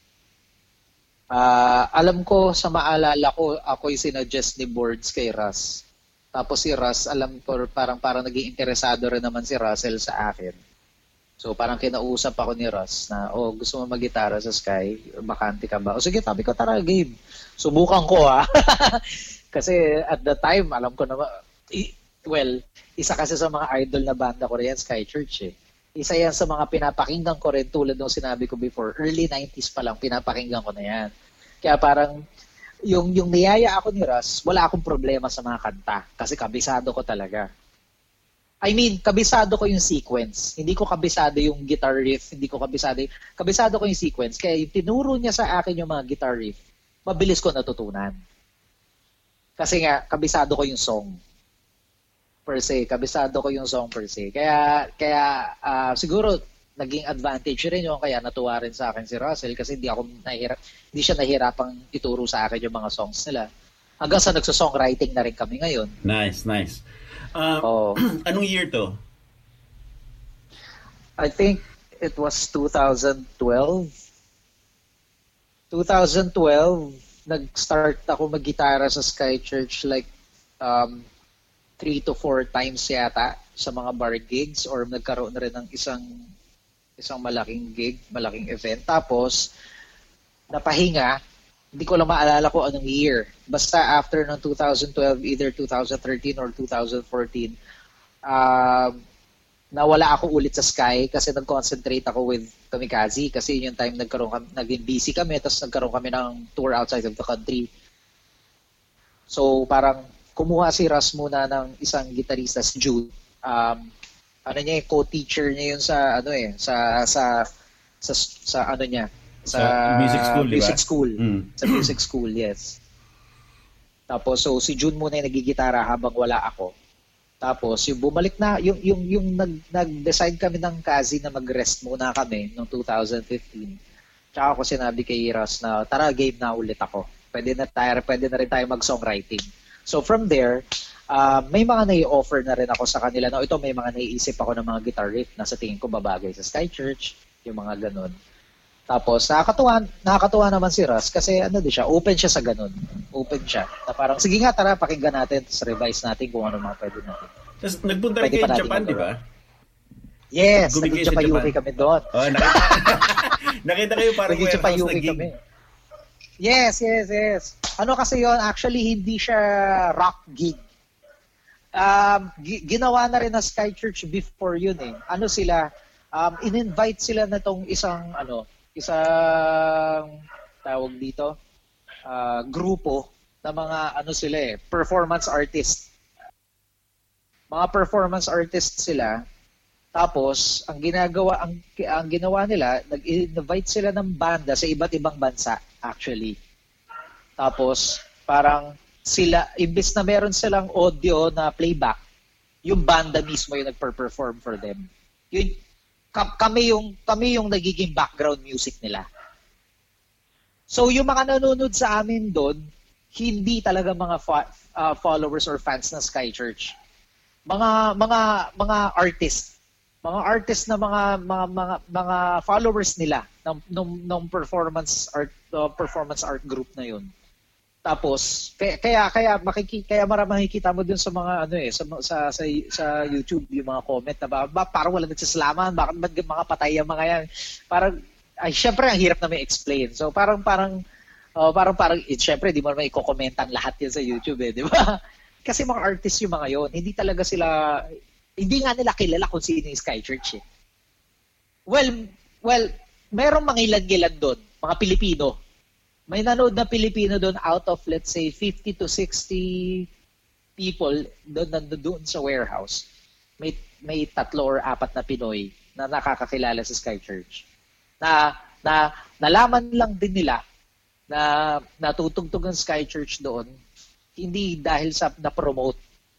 Uh, alam ko, sa maalala ko, ako yung sinuggest ni Boards kay Russ. Tapos si Russ, alam ko, parang parang naging interesado rin naman si Russell sa akin. So parang kinausap ako ni Russ na, oh, gusto mo mag-gitara sa Sky? Bakante ka ba? O sige, tabi ko, tara, game. Subukan ko, ha? Kasi at the time, alam ko naman, well, isa kasi sa mga idol na banda ko rin, Sky Church, eh. Isa yan sa mga pinapakinggan ko rin tulad ng sinabi ko before. Early nineties pa lang, pinapakinggan ko na yan. Kaya parang, yung yung niyaya ako ni Russ, wala akong problema sa mga kanta kasi kabisado ko talaga. I mean, kabisado ko yung sequence. Hindi ko kabisado yung guitar riff, hindi ko kabisado yung, kabisado ko yung sequence. Kaya yung tinuro niya sa akin yung mga guitar riff, mabilis ko natutunan. Kasi nga, kabisado ko yung song per se. Kabisado ko yung song per se. Kaya, kaya uh, siguro, naging advantage rin yung kaya natuwa rin sa akin si Russell kasi hindi ako nahirap, hindi siya nahirapang ituro sa akin yung mga songs nila. Hanggang sa nagso-songwriting na rin kami ngayon. Nice, nice. Uh, oh. Anong year to? I think it was twenty twelve. twenty twelve, nag-start ako mag-gitara sa Sky Church like um, three to four times yata sa mga bar gigs or nagkaroon na rin ng isang isang malaking gig, malaking event. Tapos, napahinga, hindi ko lang maalala ko anong year. Basta after ng twenty twelve, either twenty thirteen or twenty fourteen, uh, nawala ako ulit sa Sky kasi nag-concentrate ako with Kamikaze kasi yun yung time nagkaroon kami, naging busy kami tapos nagkaroon kami ng tour outside of the country. So, parang kumuha si Russ muna ng isang gitarista, si Jude. Um, ano niya, co-teacher niya yun sa ano eh, sa sa sa, sa ano niya, sa, sa music school, music diba? school. Mm. Sa music school, yes. Tapos so si June muna yung nagigitara habang wala ako. Tapos yung bumalik na yung yung yung nag nag-decide kami ng Kazi na mag-rest muna kami noong twenty fifteen. Tsaka ako sinabi kay Russ na tara game na ulit ako. Pwede na tayo, pwede na rin tayo mag-songwriting. So from there, uh, may mga nai-offer na rin ako sa kanila. No, ito may mga naiisip ako ng mga guitar riff na sa tingin ko babagay sa Sky Church, yung mga ganun. Tapos nakakatuwa, nakakatuwa naman si Russ kasi ano din siya, open siya sa ganun. Open siya. Na parang, sige nga, tara, pakinggan natin, tapos revise natin kung ano mga pwede natin. Tapos nagpunta rin kayo sa Japan, di ba? Yes, Gumigay naging sa Japan kami doon. Oh, nakita, nakita kayo parang naging warehouse na gig. kami. Yes, yes, yes. Ano kasi yon actually hindi siya rock gig. Um, g- ginawa na rin na Sky Church before yun eh. Ano sila, um, in-invite sila na tong isang, ano, isang tawag dito, uh, grupo na mga ano sila eh, performance artist. Mga performance artist sila. Tapos ang ginagawa ang ang ginawa nila, nag-invite sila ng banda sa iba't ibang bansa actually. Tapos parang sila imbes na meron silang audio na playback, yung banda mismo yung nagper-perform for them. Yun kami yung kami yung nagiging background music nila. So yung mga nanonood sa amin doon, hindi talaga mga fa- uh, followers or fans ng Sky Church. Mga mga mga artists, mga artists na mga mga mga, mga followers nila ng ng, ng performance art uh, performance art group na yun. Tapos kaya kaya makiki kaya marami makikita mo dun sa mga ano eh sa sa sa, sa YouTube yung mga comment na ba, ba parang wala nagsasalaman, bakit ba mga patay yung mga yan. Parang ay syempre ang hirap na may explain. So parang parang uh, parang parang eh, syempre di mo naman i-commentan lahat yan sa YouTube eh, di ba? Kasi mga artists yung mga yon, hindi talaga sila hindi nga nila kilala kung sino yung Sky Church eh. Well, well, merong mga ilan-ilan doon, mga Pilipino. May nanood na Pilipino doon out of let's say fifty to sixty people doon nandoon sa warehouse. May may tatlo or apat na Pinoy na nakakakilala sa Sky Church. Na na nalaman lang din nila na natutugtog ang Sky Church doon hindi dahil sa na-promote.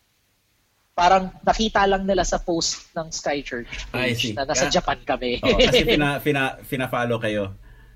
Parang nakita lang nila sa post ng Sky Church page na nasa yeah. Japan kami. Oh, kasi pina, pina, pina-follow kayo.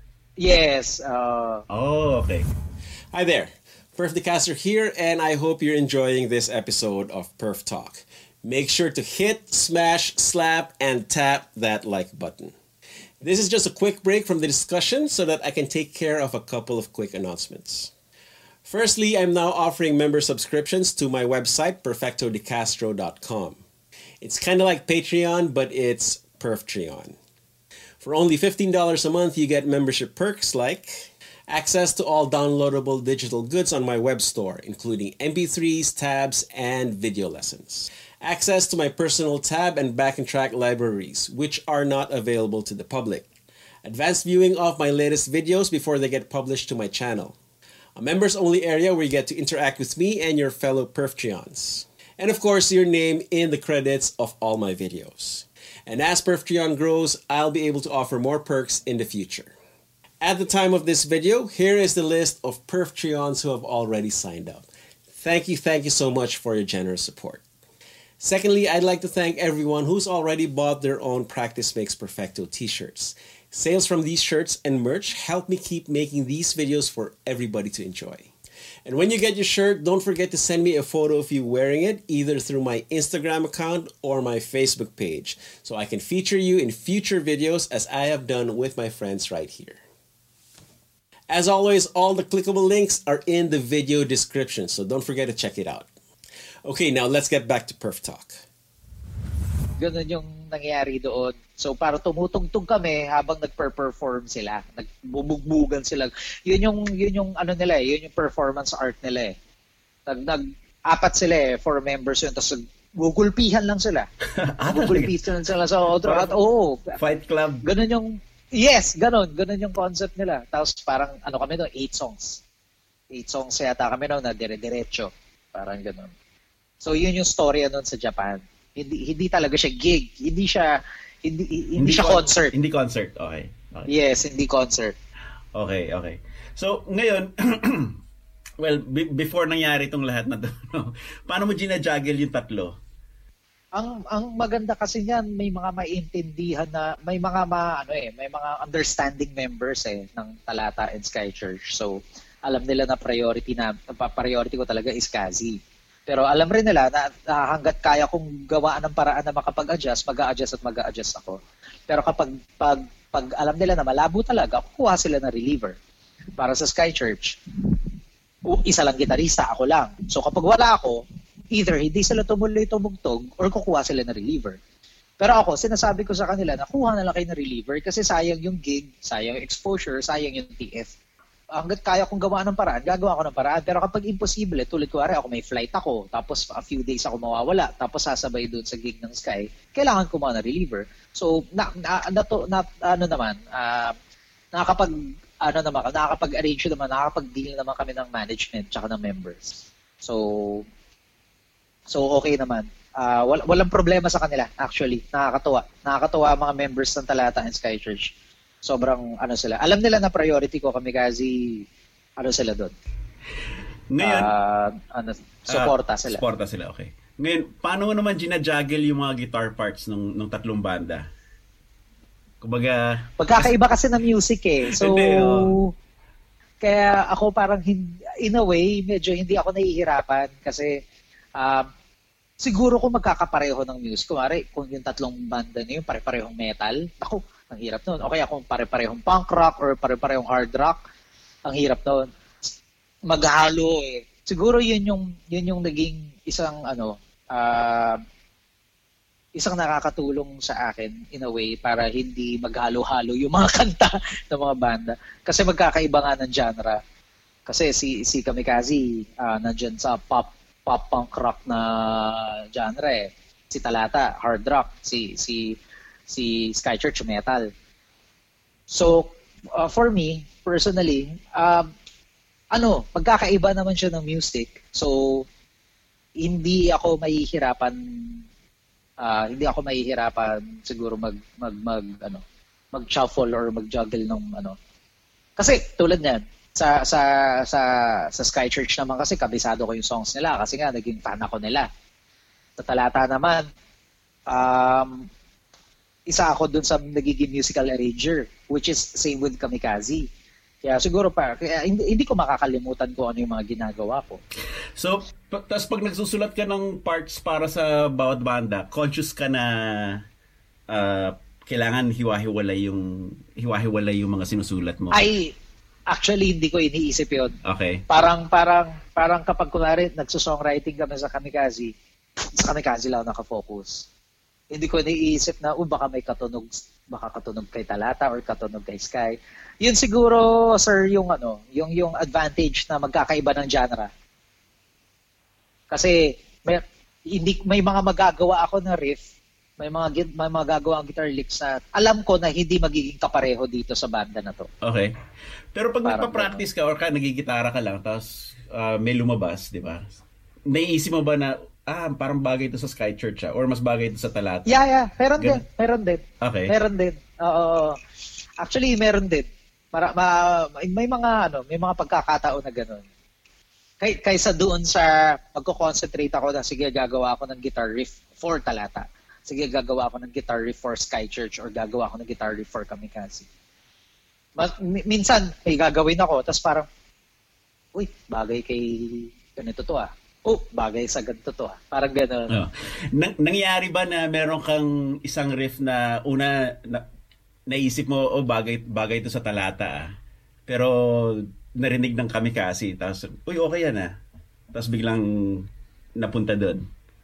Yes. Uh... Oh, okay. Hi there. Perf the Caster here, and I hope you're enjoying this episode of Perf Talk. Make sure to hit, smash, slap, and tap that like button. This is just a quick break from the discussion so that I can take care of a couple of quick announcements. Firstly, I'm now offering member subscriptions to my website, perfecto de castro dot com. It's kind of like Patreon, but it's Perftreon. For only fifteen dollars a month, you get membership perks like access to all downloadable digital goods on my web store, including M P threes, tabs, and video lessons. Access to my personal tab and back and track libraries, which are not available to the public. Advanced viewing of my latest videos before they get published to my channel. A members-only area where you get to interact with me and your fellow Perftreons. And of course, your name in the credits of all my videos. And as Perftreon grows, I'll be able to offer more perks in the future. At the time of this video, here is the list of Perftreons who have already signed up. Thank you, thank you so much for your generous support. Secondly, I'd like to thank everyone who's already bought their own Practice Makes Perfecto t-shirts. Sales from these shirts and merch help me keep making these videos for everybody to enjoy. And when you get your shirt, don't forget to send me a photo of you wearing it, either through my Instagram account or my Facebook page, so I can feature you in future videos as I have done with my friends right here. As always, all the clickable links are in the video description, so don't forget to check it out. Okay, now let's get back to Perf Talk. Ganun yung nangyayari doon. So parang tumutugtog kami habang nagper-perform sila, nagbubugbugan sila. Yun yung yun yung ano nila eh, yun yung performance art nila eh. Nag, nag apat sila eh, four members yun, tapos gugulpihan lang sila. Gugulpihan lang sila sa otro at oo. Fight Club. Ganun yung yes, ganun, ganun yung concept nila. Tapos parang ano kami doon, eight songs. Eight songs yata kami doon na dire-diretso. Parang ganun. So yun yung storya nun sa Japan. Hindi hindi talaga siya gig. Hindi siya hindi hindi, hindi siya con- concert. Hindi concert. Okay. okay. Yes, hindi concert. Okay, okay. So ngayon well, b- before nangyari itong lahat na to, no? Paano mo ginajuggle yung tatlo? Ang ang maganda kasi niyan, may mga maintindihan na may mga ma, ano eh, may mga understanding members eh ng Talata and Sky Church. So alam nila na priority na priority ko talaga is Kazi. Pero alam rin nila na, na hangga't kaya kong gawaan ng paraan na makapag-adjust, mag-a-adjust at mag-a-adjust ako. Pero kapag pag, pag alam nila na malabo talaga, kukuha sila ng reliever. Para sa Sky Church, isa lang gitarista, ako lang. So kapag wala ako, either hindi sila tumuloy tumugtog or kukuha sila ng reliever. Pero ako, sinasabi ko sa kanila na kuha na lang kayo ng reliever kasi sayang yung gig, sayang yung exposure, sayang yung T F. Hanggat kaya kong gawa ng paraan, gagawa ko ng paraan. Pero kapag imposible, tulad ko, ako may flight ako, tapos a few days ako mawawala, tapos sasabay doon sa gig ng Sky, kailangan ko mga reliever. So, na, na, na, to, na ano naman, uh, nakakapag, ano naman, nakakapag-arrange naman, nakakapag-deal naman kami ng management tsaka ng members. So, so okay naman. Uh, wal, walang problema sa kanila, actually. Nakakatuwa. Nakakatuwa ang mga members ng Talata and Sky Church. Sobrang ano sila. Alam nila na priority ko kami kasi ano sila doon. Ngayon, uh, ano, suporta uh, sila. Suporta sila, okay. Ngayon, paano mo naman ginajuggle yung mga guitar parts ng ng tatlong banda? Kumbaga, pagkakaiba kasi ng music eh. So, hindi, oh. Kaya ako parang hindi, in a way, medyo hindi ako nahihirapan kasi um, siguro kung magkakapareho ng music, kumari, kung yung tatlong banda na yun, pare-parehong metal, ako, ang hirap nun. O kaya kung pare-parehong punk rock or pare-parehong hard rock, ang hirap nun. Maghalo eh. Siguro yun yung yun yung naging isang ano uh, isang nakakatulong sa akin in a way para hindi maghalo-halo yung mga kanta ng mga banda. Kasi magkakaiba nga ng genre. Kasi si si Kamikaze uh, nandyan sa pop pop punk rock na genre eh. Si Talata hard rock, si si si Sky Church metal. So, uh, for me, personally, um, ano, pagkakaiba naman siya ng music. So, hindi ako mahihirapan, uh, hindi ako mahihirapan siguro mag, mag, mag, ano, mag-shuffle or mag-juggle ng, ano. Kasi, tulad niyan, sa, sa, sa, sa Sky Church naman kasi, kabisado ko yung songs nila kasi nga, naging fan ako nila. Sa Talata naman, um, isa ako dun sa nagiging musical arranger, which is same with Kamikaze. Kaya siguro pa, kaya hindi, hindi ko makakalimutan kung ano yung mga ginagawa ko. So, p- tapos pag nagsusulat ka ng parts para sa bawat banda, conscious ka na uh, kailangan hiwa-hiwalay yung hiwa-hiwalay yung mga sinusulat mo? Ay, actually hindi ko iniisip yun. Okay. Parang parang parang kapag kunwari nagso-songwriting kami sa Kamikaze, sa Kamikaze lang nakafocus. Hindi ko iniisip na, oh, baka may katunog, baka katunog kay Talata or katunog kay Sky. Yun siguro, sir, yung ano, yung yung advantage na magkakaiba ng genre. Kasi may hindi may mga magagawa ako na riff, may mga may magagawa ang guitar licks na alam ko na hindi magiging kapareho dito sa banda na to. Okay. Pero pag Parang nagpa-practice ka or ka nagigitara ka lang tapos uh, may lumabas, di ba? Naiisip mo ba na ah, parang bagay ito sa Sky Church ah, or mas bagay ito sa Talata? Yeah, yeah. Meron Gan- din. Meron din. Okay. Meron din. Oo. Actually, meron din. Para, ma, may mga, ano, may mga pagkakataon na gano'n. Kay, kaysa doon sa magko-concentrate ako na sige, gagawa ako ng guitar riff for Talata. Sige, gagawa ako ng guitar riff for Sky Church or gagawa ako ng guitar riff for Kamikaze. Mas, minsan, may gagawin ako, tapos parang, uy, bagay kay ganito to ah. Oh, bagay sa ganito to ah. Parang gano'n. Oh. Nang, nangyari ba na meron kang isang riff na una na, naisip mo, oh, bagay, bagay ito sa Talata ah. Pero narinig ng Kamikaze. Tapos, uy, okay yan ah. Tapos biglang napunta doon.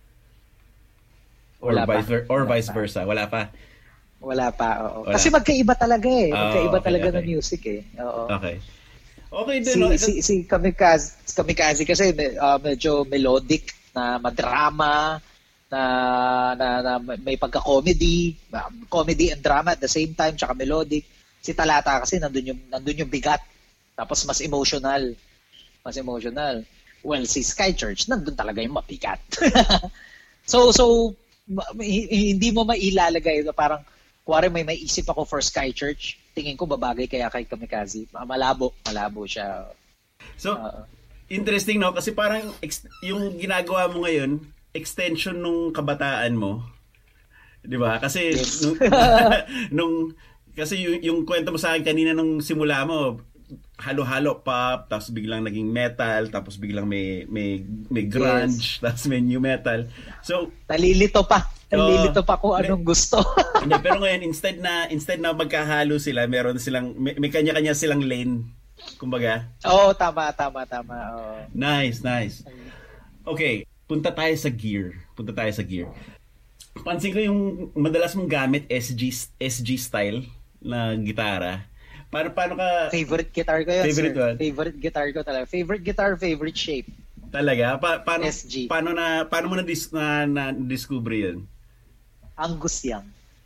Or, Wala vice, ver- or Wala vice pa. versa. Wala pa. Wala pa, oo. Wala. Kasi magkaiba talaga eh. Magkaiba Oh, okay, talaga okay. ng music eh. Oo. Okay. Okay din, Si, no? si, si Kamikaze, Kamikaze kasi uh, medyo melodic na madrama, na, na, na may pagka-comedy, comedy and drama at the same time, tsaka melodic. Si Talata kasi nandun yung, nandun yung bigat, tapos mas emotional. Mas emotional. Well, si Sky Church, nandun talaga yung mabigat. so, so, hindi mo mailalagay na parang, kuwari may maiisip ako for Sky Church, tingin ko babagay kaya kay Kamikaze. Malabo, malabo siya. So, uh, interesting, no? Kasi parang ex- yung ginagawa mo ngayon, extension nung kabataan mo. Di ba? Kasi, yes. nung, nung, kasi yung, yung kwento mo sa akin kanina nung simula mo, halo-halo pop, tapos biglang naging metal, tapos biglang may may may grunge, yes. tapos may new metal. So, nalilito pa. Nalilito uh, pa kung anong gusto. Hindi, pero ngayon instead na instead na magkahalo sila, meron silang may, may kanya-kanya silang lane. Kumbaga. Oo, oh, tama, tama, tama. Oh. Nice, nice. Okay, punta tayo sa gear. Punta tayo sa gear. Pansin ko yung madalas mong gamit S G S G style na gitara. Paano, paano ka... Favorite guitar ko yun, favorite sir. One? Favorite guitar ko talaga. Favorite guitar, favorite shape. Talaga? Pa- paano, S G. Paano na paano mo na dis na, na discover 'yun? Angus Young.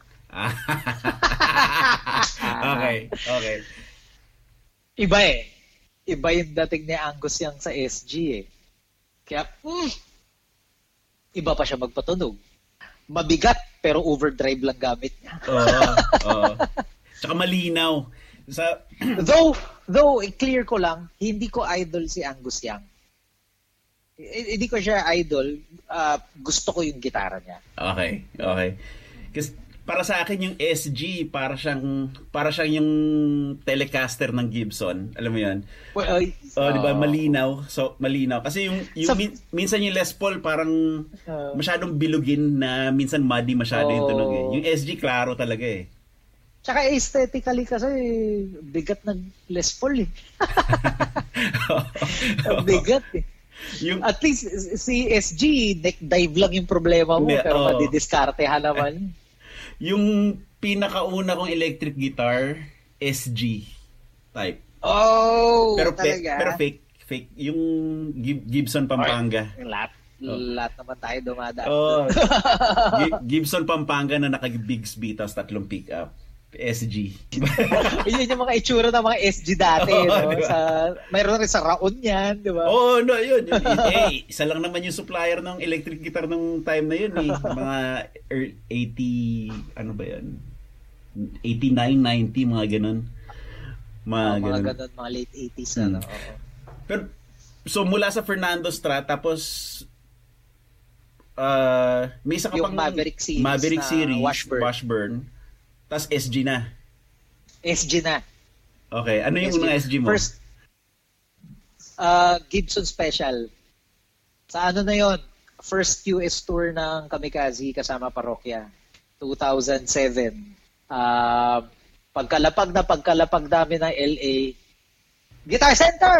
okay, okay. Iba eh. Iba yung dating ni Angus Young sa S G eh. Kaya, mm, iba pa siya magpatunog. Mabigat, pero overdrive lang gamit niya. Oo, oo. Tsaka malinaw. Sa though though clear ko lang, hindi ko idol si Angus Young. Hindi ko siya idol, uh, gusto ko yung gitara niya. Okay, okay. Kasi para sa akin yung S G para siyang para siyang yung Telecaster ng Gibson, alam mo 'yan? Well, uh, oh, 'di ba malinaw? So malinaw kasi yung yung so, min, minsan yung Les Paul parang uh, masyadong bilugin na minsan muddy masyado oh, yung tunog eh. Yung S G klaro talaga eh. Tsaka aesthetically kasi bigat ng Les Paul eh. Bigat eh. Yung, at least si S G neck dive lang yung problema mo, yeah, pero oh, madidiskartehan naman. Yung pinakauna kong electric guitar, S G type. Oh, pero talaga? Pe, pero fake fake yung Gibson Pampanga. Or, lahat, oh. lahat naman tayo dumadaan. Oh, Gibson Pampanga na naka-Bigsby tapos tatlong pickup. S G. Yun yung mga itsura ng mga S G dati. Oh, no? Diba? Sa, mayroon rin sa Raon yan, di ba? Oo, oh, no, yun. yun. Eh, isa lang naman yung supplier ng electric guitar nung time na yun. Eh. Mga eighty, ano ba yan? eighty-nine, ninety, mga ganun. Mga, oh, ganun. mga ganun, mga late eighties. Hmm. Ano? Oo. Pero, so mula sa Fernando Strat, tapos uh, may isa ka yung pang Maverick series, Maverick series Washburn. Washburn. Tapos S G na. S G na. Okay. Ano yung unang S G mo? First, uh, Gibson Special. Sa ano na yon? First U S tour ng Kamikaze kasama Parokya. two thousand seven. Uh, pagkalapag na pagkalapag namin ng L A, Guitar Center!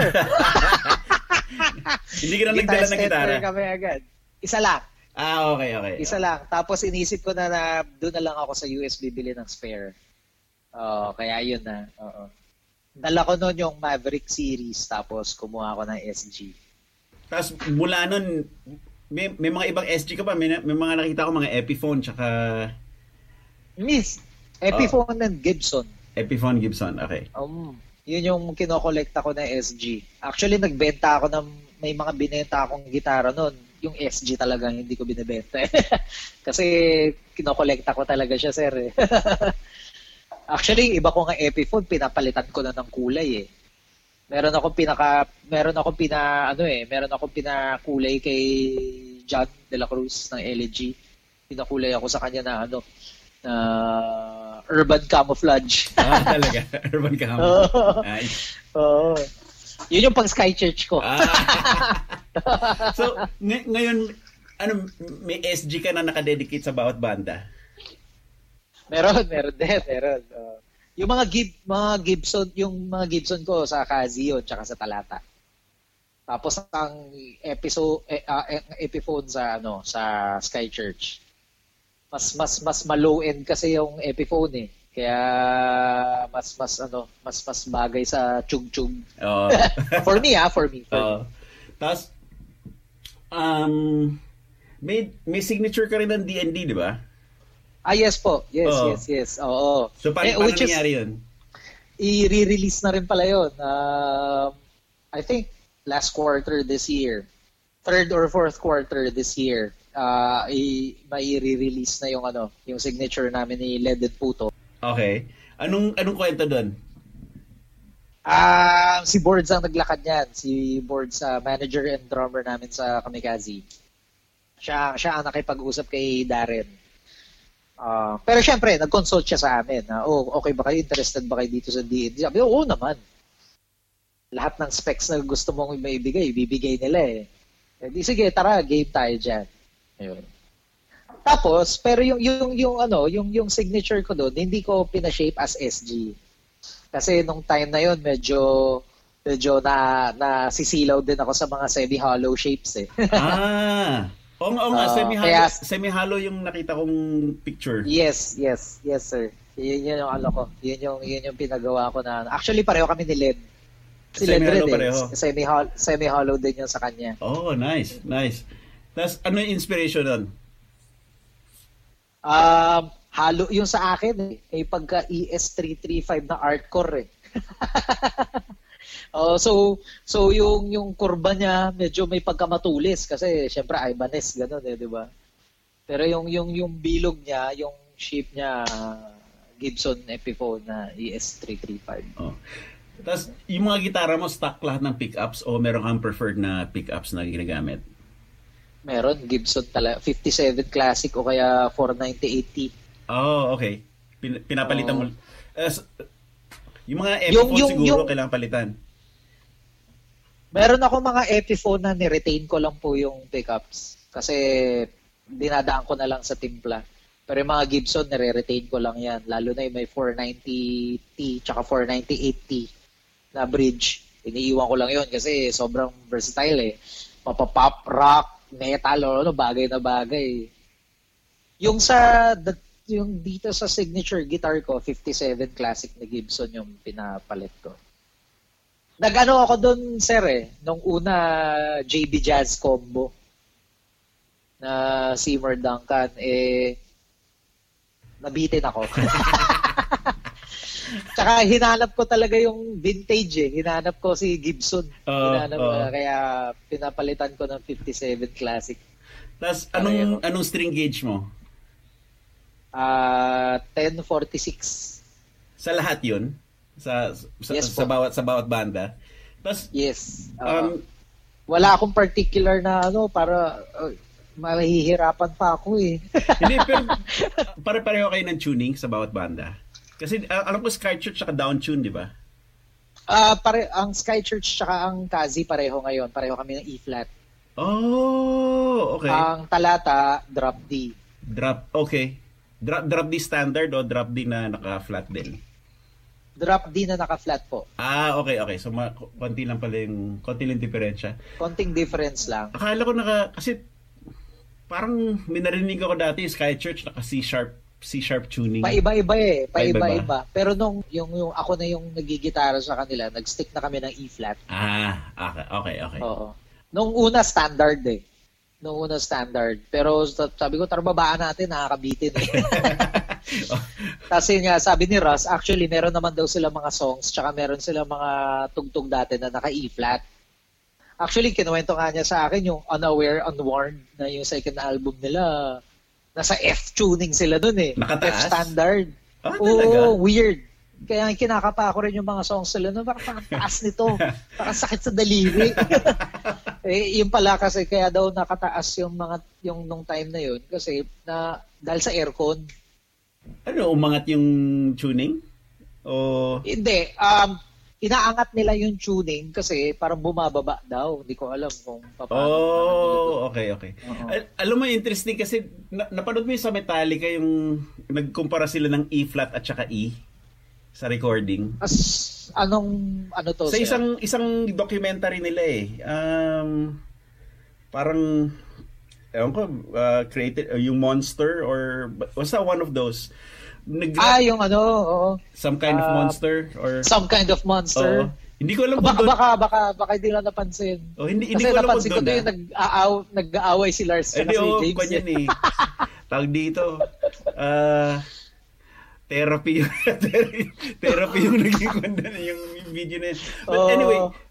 Hindi ka na nagdala ng gitara? Guitar Center kami agad. Isa lang. Ah, okay, okay. Isa lang. Tapos inisip ko na na doon na lang ako sa U S bibili ng spare. Oo, kaya yun na. Oo. Dala ko noon yung Maverick series tapos kumuha ako ng S G. Tapos mula noon, may, may mga ibang S G ka ba? May, may mga nakita ko mga Epiphone tsaka... Miss, Epiphone oh. and Gibson. Epiphone, Gibson, okay. Um, yun yung kinokolekta ko na S G. Actually, nagbenta ako ng... May mga binenta akong gitara noon. Yung S G talaga hindi ko binebenta. Kasi kinokolekta ko talaga siya, sir. Eh. Actually, iba ko nga Epiphone, pinapalitan ko na ng kulay eh. Meron akong pinaka meron akong pina ano eh, meron akong pinakulay kay John De La Cruz ng L G. Pinakulay ako sa kanya na ano, na uh, urban camouflage. Ah, talaga. Urban camouflage. Nice. Oo. Oh. Yun yung pang Sky Church ko. Ah. So, ng- ngayon, ano, may S G ka na nakadedicate sa bawat banda? Meron, meron din, meron. Uh, yung mga Gib, mga Gibson, yung mga Gibson ko sa Casio tsaka sa Talata. Tapos ang episode eh, uh, Epiphone sa ano, sa Sky Church. Mas mas mas ma-low end kasi yung Epiphone eh. Kaya mas mas ano, mas mas bagay sa chug-chug. Oh. For me ah, for me. For oh. me. Tapos um may may signature ka rin ng D and D, di ba? Ah, yes po. Yes, oh. yes, yes. Oo. So, pa- eh, paano nangyari yun? I-re-release na rin pala yun. Uh, I think last quarter this year, third or fourth quarter this year, uh, i- may release na yung ano, yung signature namin ni Led and Puto. Okay. Anong anong kwento doon? Ah, si Boards ang naglakad niyan. Si Boards, uh, manager and drummer namin sa Kamikaze. Siya siya ang nakipag-usap kay Darren. Ah, pero syempre, nag-consult siya sa amin na, oh, okay ba kayo? Interested ba kayo dito sa D and D? Sabi, oo naman. Lahat ng specs na gusto mong maibigay, bibigay nila eh. Eh di sige, tara, game tayo dyan. Ayun. Tapos, pero yung yung yung ano, yung yung signature ko doon, hindi ko pina-shape as S G. Kasi nung time na yon medyo medyo na nasisilaw din ako sa mga semi-hollow shapes eh. Ah. Oo nga, oo nga, Ah, semi-hollow, kaya- semi-hollow yung nakita kong picture. Yes, yes, yes sir. Yun yun yung ano ko. Yun yung yun yung pinagawa ko na. Actually pareho kami ni Led. Si Led Semi-hollow rin eh. pareho. Semi-hollow, semi-hollow din yung sa kanya. Oh, nice, nice. Tapos ano yung inspiration doon? Um, halo yung sa akin eh, may pagka E S three thirty-five na artcore eh. Oh, so so yung yung kurba niya medyo may pagkamatulis kasi syempre Ibanez ganun eh, di ba? Pero yung yung yung bilog niya, yung shape niya Gibson Epiphone na E S three thirty-five. Oh. Tapos yung mga gitara mo stock lahat ng pickups o meron kang preferred na pickups na ginagamit? Meron Gibson talaga fifty-seven Classic o kaya four ninety eighty. Oh, okay. Pin- pinapalitan Oo. mo. Eh, s- yung mga Yung- Epiphone yung- siguro yung- kailangan palitan. Meron ako mga Epiphone na ni-retain ko lang po yung pickups kasi dinadaan ko na lang sa timpla. Pero yung mga Gibson, nire-retain ko lang yan. Lalo na yung may four ninety T tsaka four ninety-eight T na bridge. Iniiwan ko lang yun kasi sobrang versatile eh. Mapapop, rock, metal, o ano, bagay na bagay. Yung sa, the- yung dito sa signature guitar ko, fifty-seven Classic na Gibson yung pinapalit ko. Nag-ano ako doon, sir eh. Nung una, J B Jazz combo na Seymour Duncan, eh, nabitin ako. Tsaka hinanap ko talaga yung vintage eh. Hinanap ko si Gibson. Oo, hinanap oo. ko, kaya pinapalitan ko ng fifty-seven Classic. Tapos anong anong string gauge mo? Ah, ten forty-six. Sa lahat 'yun? Sa sa, Yes sa po. bawat sa bawat banda? Tapos Yes. um, Uh, wala akong particular na ano para uh, mahihirapan pa ako eh. hindi pero uh, pare-pareho kayo ng tuning sa bawat banda. Kasi uh, alam ko Sky Church saka down tune, di ba? Ah, pare ang Sky Church tsaka ang Kazi pareho ngayon. Pareho kami ng E flat. Oh, okay. Ang Talata drop D. Drop, okay. Drop drop D standard o drop D na naka-flat din? Drop D na naka-flat po. Ah, okay, okay. So, ma- konti lang pala yung, konti lang diferensya. Konting difference lang. Akala ko naka, kasi parang may narinig ako dati, Sky Church, naka C-sharp, C-sharp tuning. Paiba-iba eh, Paiba-iba. paiba-iba. Pero nung yung yung ako na yung nagigitara sa kanila, nag-stick na kami ng E flat. Ah, okay, okay, okay. Oo. Nung una standard eh. Nung una standard. Pero sabi ko, tarbabaan natin, nakakabitin eh. Kasi nga, sabi ni Russ, actually, meron naman daw sila mga songs, tsaka meron sila mga tugtog dati na naka-E flat. Actually, kinuwento nga niya sa akin yung Unaware, Unwarned na yung second album nila. Nasa F tuning sila dun eh. Nakataas? F standard. Ah, talaga? Oo, weird. Kaya kinakapa ko rin yung mga songs sila. No, baka parang taas nito. Parang sakit sa daliri. eh, yung pala kasi kaya daw nakataas yung mga yung nung time na yun kasi na dahil sa aircon. Ano, umangat yung tuning? O, Hindi, um inaangat nila yung tuning kasi parang bumababa daw. Hindi ko alam kung paano. oh, okay, okay. Oo. Al- alam mo, interesting kasi na- napanood mo yung sa Metallica yung nagkumpara sila ng E flat at saka E sa recording. As anong ano to? Sa sir? isang isang documentary nila eh. Um, parang ewan ko, uh, created uh, yung Monster or basta one of those. Nag- Ah, yung ano, oo. some kind of ah, monster or Some kind of monster. Oo. Hindi ko alam kung Baka, doon. baka, baka, baka hindi lang napansin. Oh, hindi hindi Kasi ko alam kung napansin ko doon. doon ah. nag-aaw, nag-aaway si Lars Eh, at di, si oh, James. kwan yan eh. eh. Tawag dito. Ah, therapy yung therapy yung naging kwanda na yung video na yun. But Oh. anyway, may,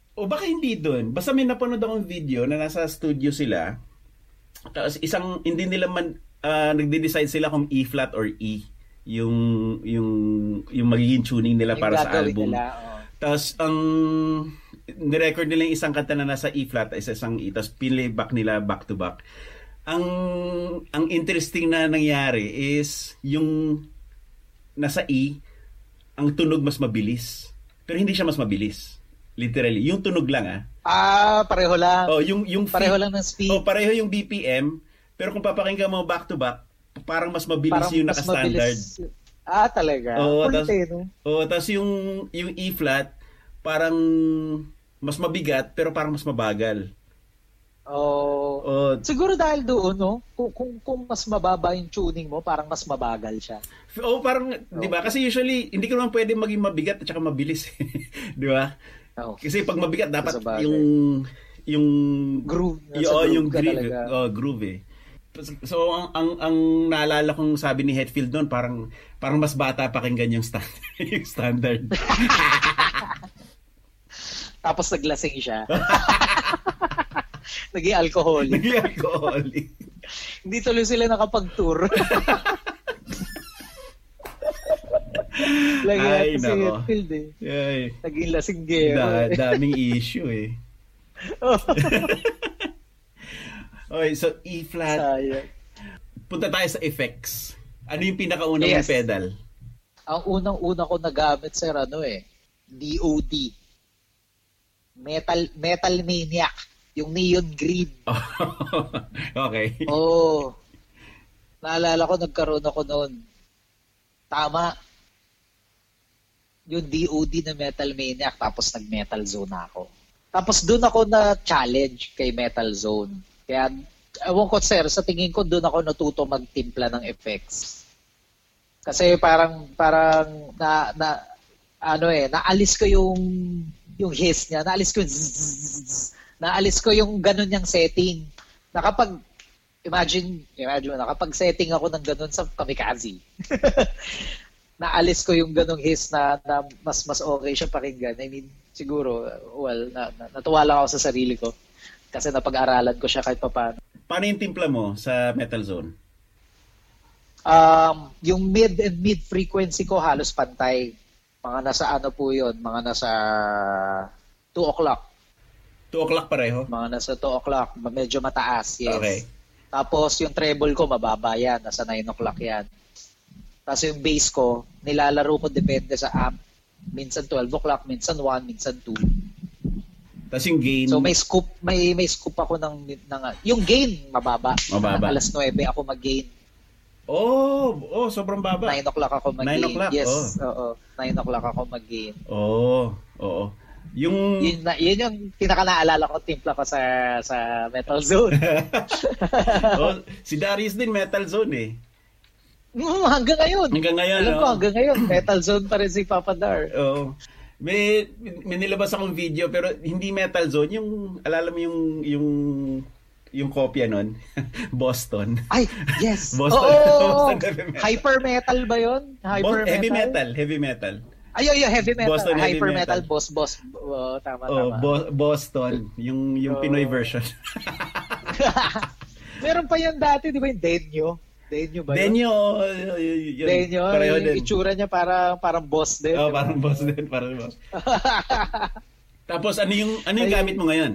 O baka hindi doon. Basta may napanood akong video na nasa studio sila. Tapos isang, hindi nila man, uh, nagde-decide sila kung E flat or E. Yung, yung, yung magiging tuning nila yung para sa album. Nila, oh. Tapos ang, nirecord nila yung isang kanta na nasa E flat, isa isang E. Tapos pinlayback nila back to back. Ang, ang interesting na nangyari is, yung nasa E, ang tunog mas mabilis. Pero hindi siya mas mabilis. Literally, yung tunog lang ah. Ah, pareho lang. Oh, yung yung pareho fi- lang ng speed. Oh, pareho yung B P M, pero kung papakinggan mo back to back, parang mas mabilis parang yung naka-standard. Ah, talaga. Oh, tas, no? Oh, tas yung yung E flat parang mas mabigat pero parang mas mabagal. Oh, oh. Siguro dahil doon, no? Kung, kung kung mas mababa yung tuning mo, parang mas mabagal siya. Oh, parang, oh. 'di ba? Kasi usually hindi ka naman pwede maging mabigat at saka mabilis, 'di ba? Oh. Kasi pag mabigat dapat yung yung groove, yung, oh, yung groove, oh, groove eh. So ang ang, ang naalala kong sabi ni Hetfield noon, parang parang mas bata pakinggan yung standard, yung standard. Tapos naglasing siya. Naging alcoholic. Naging alcoholic. Hindi tuloy sila nakapag-tour. Lagi ay, si Hetfield eh. Ay. Naging lasinggero. Da, daming issue eh. Okay, so E flat. Sayang. Punta tayo sa effects. Ano yung pinakaunang yes. pedal? Ang unang-una ko nagamit sir ano eh, D O D. Metal Metal Maniac, yung neon green. Okay. Oh. Naalala ko nagkaroon ako noon. Tama. Yung D O D na Metal Maniac, tapos nag-Metal Zone ako. Tapos doon ako na-challenge kay Metal Zone. Kaya, ewan ko sir, sa tingin ko doon ako natuto magtimpla ng effects. Kasi parang, parang, na, na, ano eh, naalis ko yung, yung hiss niya, naalis ko yung zzz, naalis ko yung ganun niyang setting. Nakapag, imagine, imagine mo, nakapag setting ako ng ganun sa Kamikaze. Naalis ko yung ganung hiss na, na mas mas okay siya pakinggan. I mean, siguro, well, na, na, natuwa lang ako sa sarili ko kasi napag-aralan ko siya kahit papaano. Paano yung timpla mo sa Metal Zone? Um, yung mid and mid frequency ko halos pantay. Mga nasa ano po yun, mga nasa two o'clock. two o'clock pareho? Mga nasa two o'clock, medyo mataas, yes. Okay. Tapos yung treble ko mababa yan, nasa nine o'clock yan. Tapos yung bass ko, nilalaro ko depende sa amp. Minsan twelve o'clock, minsan one, minsan two. Tapos yung gain? So may scoop, may may scoop ako ng, ng yung gain, mababa. Mababa. Alas nuwebe ako mag-gain. Oh, oh, sobrang baba. nine o'clock ako mag-gain. nine o'clock? Yes, oh. oo. nine o'clock ako mag-gain. Oh, oo. Yung... Yun, yun yung pinaka-naalala ko, timpla ko sa sa Metal Zone. Oh, si Darius din Metal Zone eh. Mm, hanggang ngayon. Hanggang ngayon. Alam ko, oh. hanggang ngayon. Metal Zone pa rin si Papa Dar. Oo. Oh. May, may nilabas akong video pero hindi Metal Zone. Yung, alala mo yung, yung, yung kopya nun? Boston. Ay, yes. Boston. Oh, Boston heavy metal. Hyper metal ba yun? Hyper Bos- metal? Heavy metal. Heavy metal. Ay, oh, yeah, heavy metal. Boston Hyper heavy metal. metal. Boss, boss. Oh, tama, oh, tama. Bo- Boston. Yung, yung oh. Pinoy version. Meron pa yan dati, di ba yung Denyo? Denyo ba yun? Denyo. Yun, Denyo. Yung din. Itsura niya parang, parang boss din. Oh, parang boss din. Parang boss. Tapos, ano yung, ano yung gamit mo ngayon?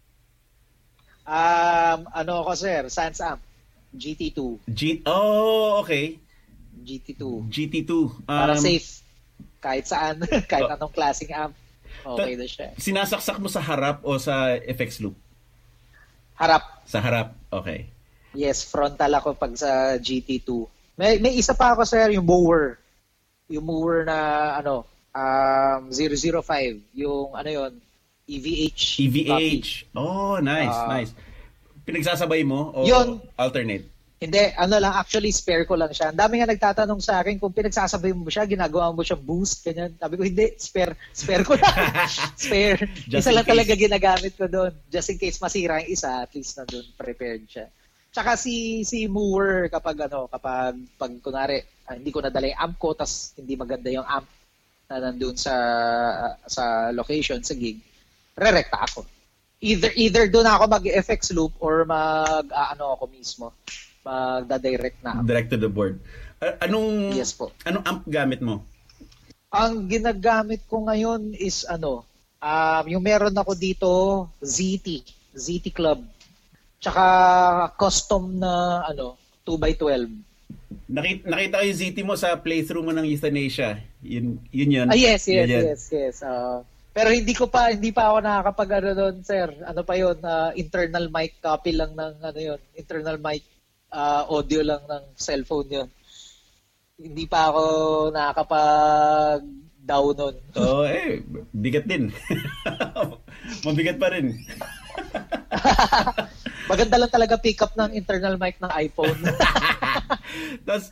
Um, ano ako, sir? Sans Amp. G T two. G- oh, okay. G T two. G T two. Um, Para safe. Kahit saan. Kahit oh. anong klaseng amp. Okay na siya. Sinasaksak mo sa harap o sa F X loop? Harap. Sa harap. Okay. Yes, frontal ako pag sa G T two. May may isa pa ako, sir, yung mower. Yung mower na ano, um zero zero five, yung ano yon, E V H. E V H. Copy. Oh, nice, uh, nice. Pinagsasabay mo o yun, alternate? Hindi, ano lang, actually spare ko lang siya. Ang dami nga nagtatanong sa akin kung pinagsasabay mo siya, ginagawa mo siya boost, ganyan. Sabi ko, hindi, spare. Spare ko lang. Spare. Isa lang case. Talaga ginagamit ko doon. Just in case masira yung isa, at least na doon prepared siya. Tsaka si si mower kapag ano, kapag pag kunwari, ah, hindi ko nadala yung amp ko, tas hindi maganda yung amp na nandoon sa sa location, sa gig. re-recta ako. Either either doon ako mag-F X loop or mag uh, ano ako mismo. Magda-direct na ako. Direct to the board. Uh, anong Yes po. Anong amp gamit mo? Ang ginagamit ko ngayon is ano, um, yung meron ako dito, Z T, Z T Club. Tsaka custom na ano, two by twelve. Nakita, nakita ko yung Z T mo sa playthrough mo ng Euthanasia. Yun yun yun. Ah, yes, yes, yun, yun. yes, yes. Uh, pero hindi ko pa hindi pa ako nakakapag ano doon, sir. Ano pa yun? Uh, internal mic copy lang ng ano yun. Internal mic uh, audio lang ng cellphone yun. Hindi pa ako nakakapag down nun. Oo, oh, eh, bigat din. Mabigat pa rin. Maganda lang talaga pick up ng internal mic ng iPhone. That's...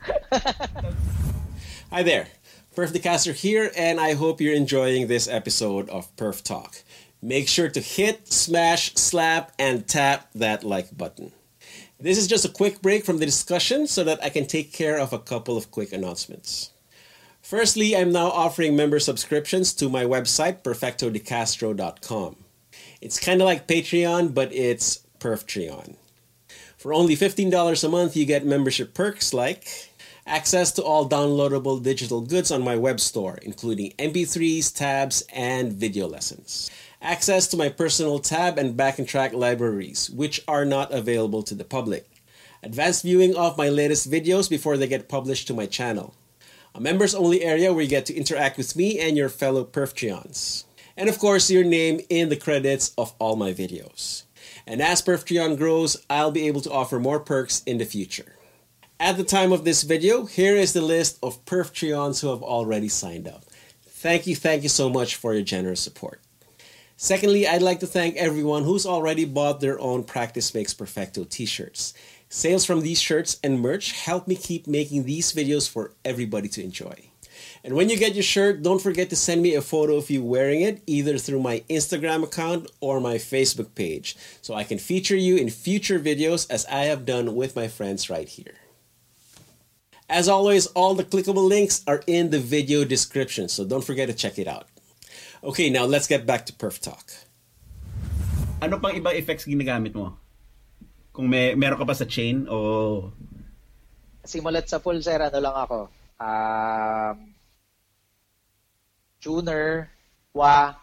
Hi there, Perf the Caster here, and I hope you're enjoying this episode of Perf Talk. Make sure to hit, smash, slap, and tap that like button. This is just a quick break from the discussion so that I can take care of a couple of quick announcements. Firstly, I'm now offering member subscriptions to my website, perfecto de castro dot com. It's kind of like Patreon, but it's Perftreon. For only fifteen dollars a month, you get membership perks like access to all downloadable digital goods on my web store, including M P threes, tabs, and video lessons. Access to my personal tab and back and track libraries, which are not available to the public. Advanced viewing of my latest videos before they get published to my channel. A members-only area where you get to interact with me and your fellow Perftreons. And of course, your name in the credits of all my videos. And as Perftreon grows, I'll be able to offer more perks in the future. At the time of this video, here is the list of Perftreons who have already signed up. Thank you, thank you so much for your generous support. Secondly, I'd like to thank everyone who's already bought their own Practice Makes Perfecto t-shirts. Sales from these shirts and merch help me keep making these videos for everybody to enjoy. And when you get your shirt, don't forget to send me a photo of you wearing it, either through my Instagram account or my Facebook page, so I can feature you in future videos as I have done with my friends right here. As always, all the clickable links are in the video description, so don't forget to check it out. Okay, now let's get back to Perf Talk. Ano pang ibang effects ginagamit mo? Kung may meron ka pa sa chain o Simulat sa full, sir, ano lang ako. Um, tuner, wah,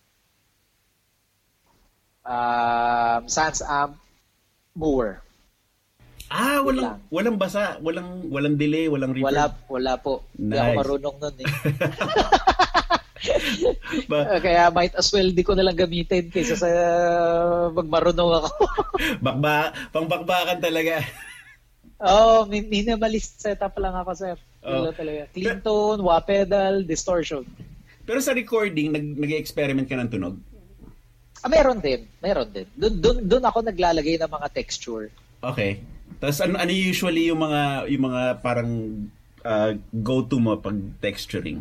um, sans amp, mower. Ah, walang lang. walang basa, walang walang delay, walang reverb. Wala, wala po. Hindi ako Nice. marunong nun eh. Ba- Uh, Kaya might as well di ko nalang gamitin kaysa sa magmarunong ako. bakba, pangbakbakan talaga. Oh, min- minimalist setup lang ako, sir. Oh. Yun lang talaga. Clean tone, wah pedal, distortion. Pero sa recording, nag nag-experiment ka ng tunog. Ah, meron din. Meron din. Doon doon doon ako naglalagay ng mga texture. Okay. Tapos ano ano usually yung mga yung mga parang uh, go-to mo pag texturing?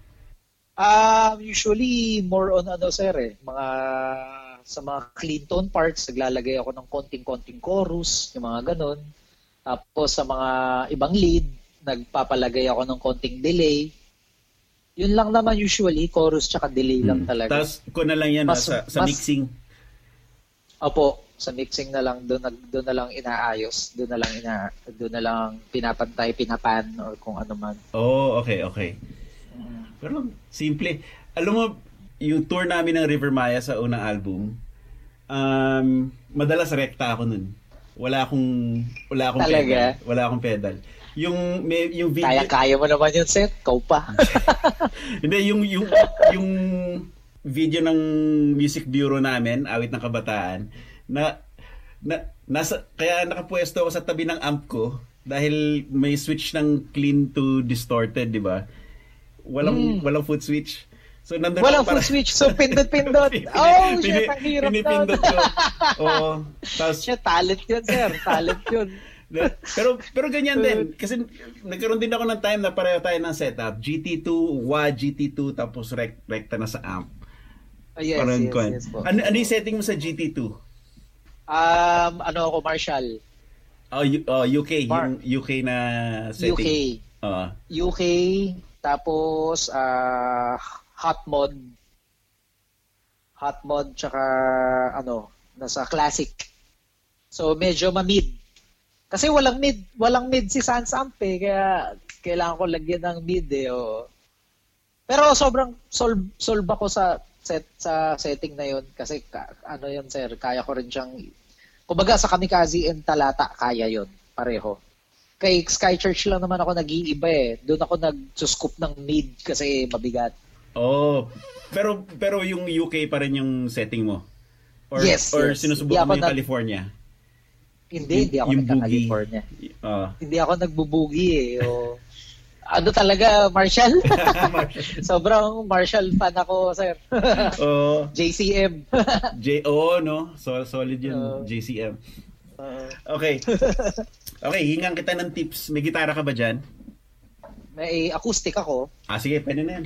Um, usually more on ano, sir, eh, mga sa mga clean tone parts naglalagay ako ng konting-konting chorus, yung mga ganun. Tapos sa mga ibang lead, nagpapalagay ako ng konting delay. Yun lang naman usually, chorus tsaka delay lang Hmm. talaga. Tapos ko na lang yan Mas- ah, sa, sa mas- mixing. Opo, sa mixing na lang doon doon na lang inaayos, doon na lang ina doon na lang pinapantay, pinapan or kung ano man. Oh, okay, okay. Pero simple. Alam mo, yung tour namin ng River Maya sa unang album, um, madalas rekta ako nun. Wala akong wala akong Talaga? pedal. Wala akong pedal. Yung may yung video Kaya-kaya mo naman yun, sir. Kau pa. Hindi, yung yung yung video ng music bureau namin, Awit ng Kabataan, na, na nasa kaya nakapwesto ako sa tabi ng amp ko dahil may switch ng clean to distorted, di ba? Walang walang foot switch. So nandun Walang ako full switch, so pindot-pindot. Oh, shit, ang hirap na. Pinipindot ko. Oo. Tapos Shit, talent yun, sir. Talent yun. pero pero ganyan din kasi nagkaroon din ako ng time na pareho tayo ng setup, G T two, wah G T two, tapos rek rekta na sa amp. Oh, yes, Parang yes, kwan. yes po. Ano ano yung setting mo sa G T two? Um, ano ako, Marshall. Oh, U- oh U K, Mar- yung U K na setting. U K. Oo. U K, tapos uh, hot mod. hot mod tsaka ano, nasa classic. So medyo ma-mid. Kasi walang mid, walang mid si Sansamp eh, kaya kailangan ko lagyan ng mid eh. O. Pero sobrang solve solve ako sa set sa setting na 'yon kasi ka, ano 'yon sir, kaya ko rin siyang kumbaga sa Kamikaze and Talata kaya 'yon, pareho. Kay Sky Church lang naman ako nag-iiba eh. Doon ako nag-scoop ng mid kasi mabigat. Oh, pero pero yung U K pa rin yung setting mo? Or, yes, or yes. sinusubukan mo yung na- California? Hindi, hindi ako nagka-California. Uh. Hindi ako nagbubugi eh. O, ano talaga, Marshall? Sobrang Marshall fan ako, sir. Oh. J C M. J oh, no? So, solid yun, uh, J C M. Uh, okay. Okay, hingan kita ng tips. May gitara ka ba dyan? May acoustic ako. Ah, sige, pwede na yan.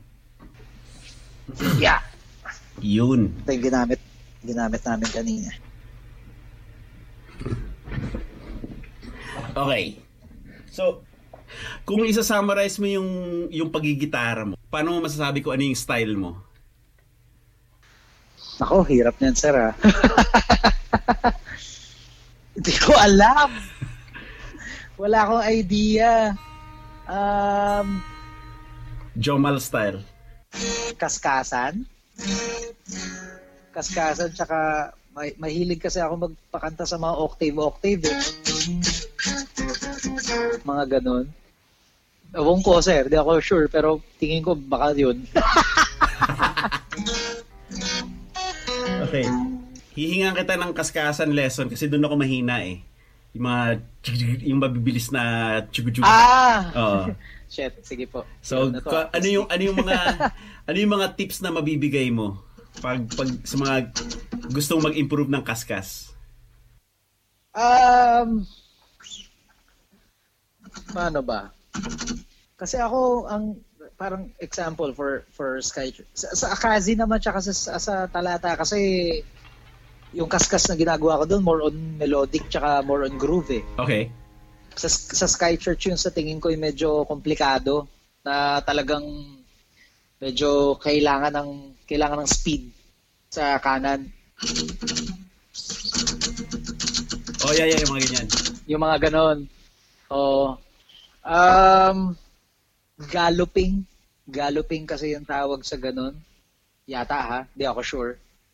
Yeah. Yun. Ito yung ginamit, ginamit namin kanina. Okay. So, kung isa-summarize mo yung yung pagigitara mo, paano mo masasabi ko ano yung style mo? Ako, hirap niyan, sir, ah. Hindi ko alam. Wala akong idea. Um, Jomal style. Kaskasan. Kaskasan, tsaka may, mahilig kasi ako magpakanta sa mga octave-octave eh. Mga ganun. Ewan ko, sir. Di ako sure, pero tingin ko baka yun. Okay. Hihingan kita ng kaskasan lesson kasi doon ako mahina eh. Yung mga yung mabibilis na tsugu-tsugu. Ah! Oo. Shit, sige po. So, Ano to, ka, ano yung ano yung mga ano yung mga tips na mabibigay mo pag pag sa mga gustong mag-improve ng kaskas? Um, paano ba? Kasi ako ang parang example for for Sky sa, sa Akazi naman tsaka sa, sa Talata kasi yung kaskas na ginagawa ko doon more on melodic tsaka more on groove eh. Okay. Sa, sa Sky Church yun sa tingin ko yung medyo komplikado na talagang medyo kailangan ng kailangan ng speed sa kanan. Oh, yeah, yeah, yung mga ganyan. Yung mga ganon. Oh. Um, galloping. Galloping kasi yung tawag sa ganon. Yata ha, di ako sure.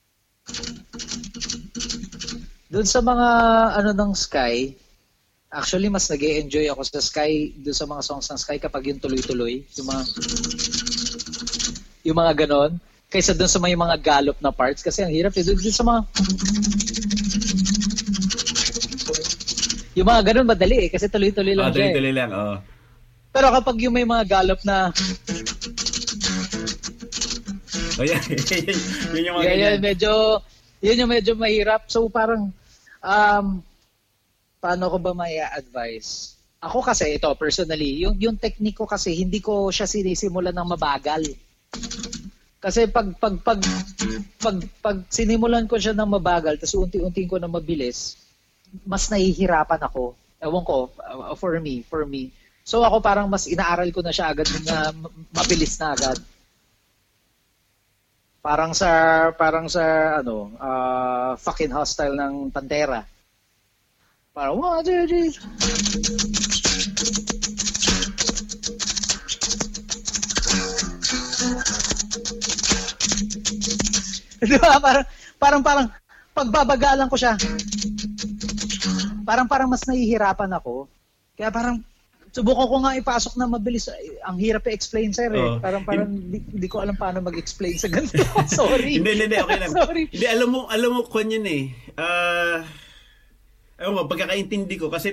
Doon sa mga ano ng Sky, actually mas nag-e-enjoy ako sa Sky, doon sa mga songs ng Sky kapag yung tuloy-tuloy, yung mga yung mga ganon, kaysa doon sa may mga gallop na parts kasi ang hirap eh, doon, doon sa mga yung mga ganon madali eh kasi tuloy-tuloy lang oh, siya. Tuloy-tuloy lang, oh. Pero kapag yung may mga gallop na oh, yeah. Yun yung mga yeah, ganyan. yeah, medyo yun yung medyo mahirap. So parang um paano ko ba may advice? Ako kasi ito personally, yung yung technique ko kasi hindi ko siya sinisimulan ng mabagal. Kasi pag pag pag pag, pag sinimulan ko siya ng mabagal tapos unti-unti ko na mabilis, mas nahihirapan ako. Ewan ko, uh, for me, for me. So ako parang mas inaaral ko na siya agad na mabilis na agad. Parang sa parang sa ano, uh, fucking hostile ng Pantera. Parang one, two, three. Di ba? Parang parang parang pagbabagalan ko siya. Parang parang mas nahihirapan ako. Kaya parang subukan ko nga ipasok na mabilis. Ang hirap i-explain, sir. Eh. Oh. Parang parang hindi, hindi ko alam paano mag-explain sa ganito. Sorry. Hindi, hindi, okay lang. Sorry. Hindi, alam mo, alam mo, kung yun eh. Ah, uh, ewan ko, pagkakaintindi ko, kasi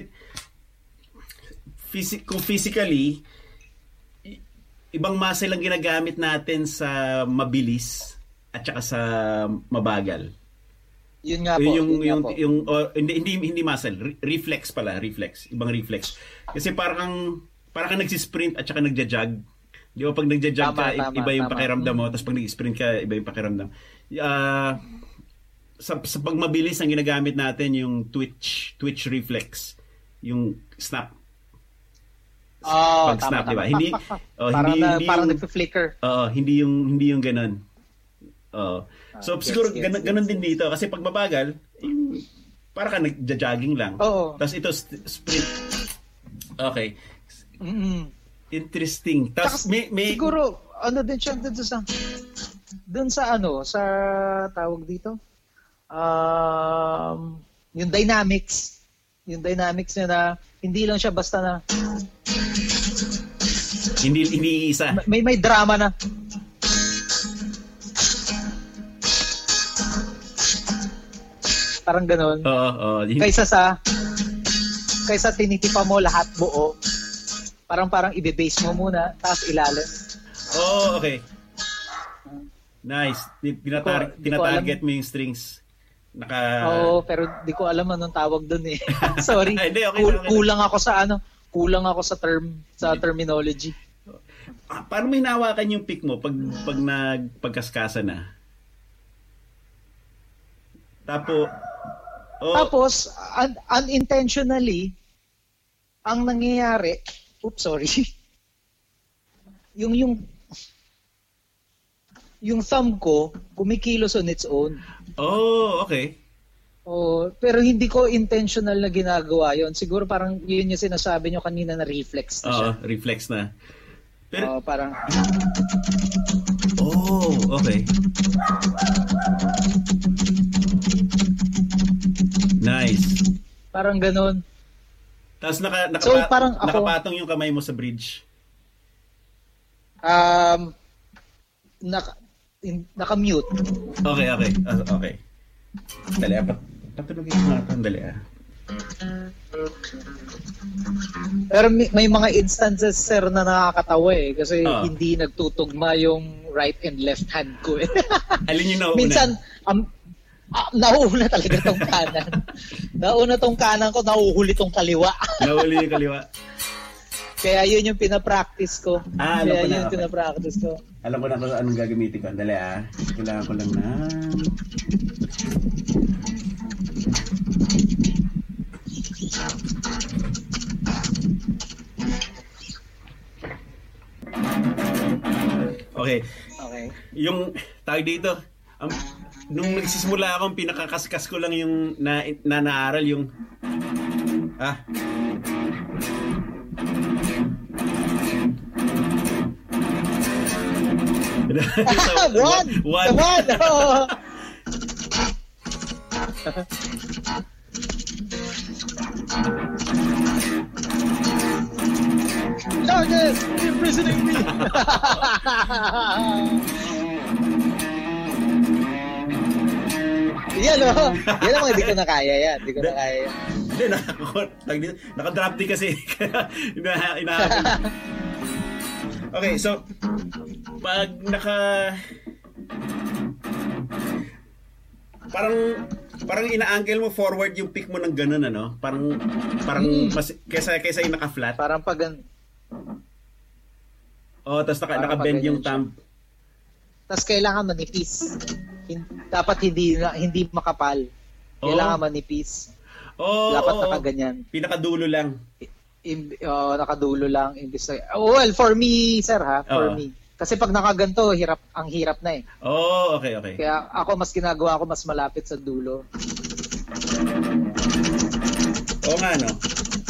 phys- kung physically, ibang muscle lang ginagamit natin sa mabilis at saka sa mabagal. Yun nga po. Yung yun yung nga po. yung oh, hindi hindi hindi muscle, re- reflex pala, reflex, ibang reflex. Kasi parang parang kang nagsi-sprint at saka nagja-jog. Di ba pag nagja-jog Tama, ka, tama, iba yung tama. pakiramdam mo, tapos pag nag-sprint ka, iba yung pakiramdam. Uh, sa sa pagmabilis ang ginagamit natin yung twitch, twitch reflex, yung snap. Oh, pag tama, snap, tama. di ba? Hindi oh, parang hindi, na, hindi parang yung, nagfi-flicker. Oo, hindi yung hindi yung ganun. Oo. So Ah, siguro gets, ganun, gets, ganun gets, din dito kasi pag mabagal, yung, para ka nagja-jogging lang. Oo. Tapos ito st- sprint. Okay. Mm-mm. Interesting. Tapos Tsaka, may may siguro ano din siya dun sa dun sa ano sa tawag dito um yung dynamics yung dynamics niya na hindi lang siya basta na hindi hindi isa. may may drama na parang ganoon. Oo, oo. Hindi- Kaysa sa kaysa tinitipa mo lahat buo. Parang parang ibe-base mo muna tapos ilalim. Oh, okay. Nice. Tinatar- Di ko- di ko tinatarget mo yung strings. Naka Oo, pero di ko alam anong tawag doon eh. Sorry. Ay, hindi, okay Kul- lang, okay lang. kulang ako sa ano, kulang ako sa term, sa terminology. Ah, paano mo hinawakan yung pick mo pag pag nagpagkaskasa na? Tapo oh, Tapos un- unintentionally ang nangyayari, oops, sorry. yung yung yung thumb ko kumikilos on its own. oh, okay. Oh, pero hindi ko intentional na ginagawa 'yon. Siguro parang 'yun yung sinasabi nyo kanina na reflex na siya. Oo, reflex na. Pero Oh, parang oh, okay. Nice. parang ganoon. Tapos naka, naka, So, parang ako- nakapatong yung kamay mo sa bridge. Um naka, in, naka-mute. Okay, okay. Ah, okay. Dali, ah, pat patulogin ko nga ito. Dali, ah. Pero may, may mga instances, sir, na nakakatawa eh. Kasi Ah. hindi nagtutugma yung right and left hand ko eh. Alin yung nauna? Minsan, um, ah, nauuna talaga tong kanan. Nauna tong kanan ko, nauhuli tong kaliwa. Nawali yung kaliwa. Kaya yun yung pinapractice ko. Ah, alam Kaya ko na, yun yung okay. pinapractice ko. Alam ko na kung anong gagamitin ko. Dali, ah. Kailangan ko lang na... Okay. Okay. Yung tawag dito, um, nung nagsisimula ako, ang pinakakaskas ko lang yung na, na naaral yung ah one! One. The one! Oh. Charges! Imprisoning me! Yan o. Yan ang mga hindi ko na kaya yan. Hindi ko na kaya yan. Hindi, naka- naka- naka-drop din kasi. Kaya ina- ina- Okay, so pag naka parang parang ina-angle mo forward yung pick mo ng ganun ano, parang parang mas kaysa kaysa yung naka-flat. Parang pag... Oh, tapos naka, Parang naka-bend pag yung ganyan thumb. Tapos kailangan manipis. Hin- dapat hindi na- hindi makapal. Kailangan Oh. manipis. Oh, Dapat oh, oh. nakaganyan. Pinakadulo lang. Im, oh, nakadulo lang imbis na, oh, well, for me, sir, ha, for Oo. me. Kasi pag nakaganto, hirap, ang hirap na eh. Oh, okay, okay. Kaya ako, mas ginagawa ko mas malapit sa dulo. Oo nga, no?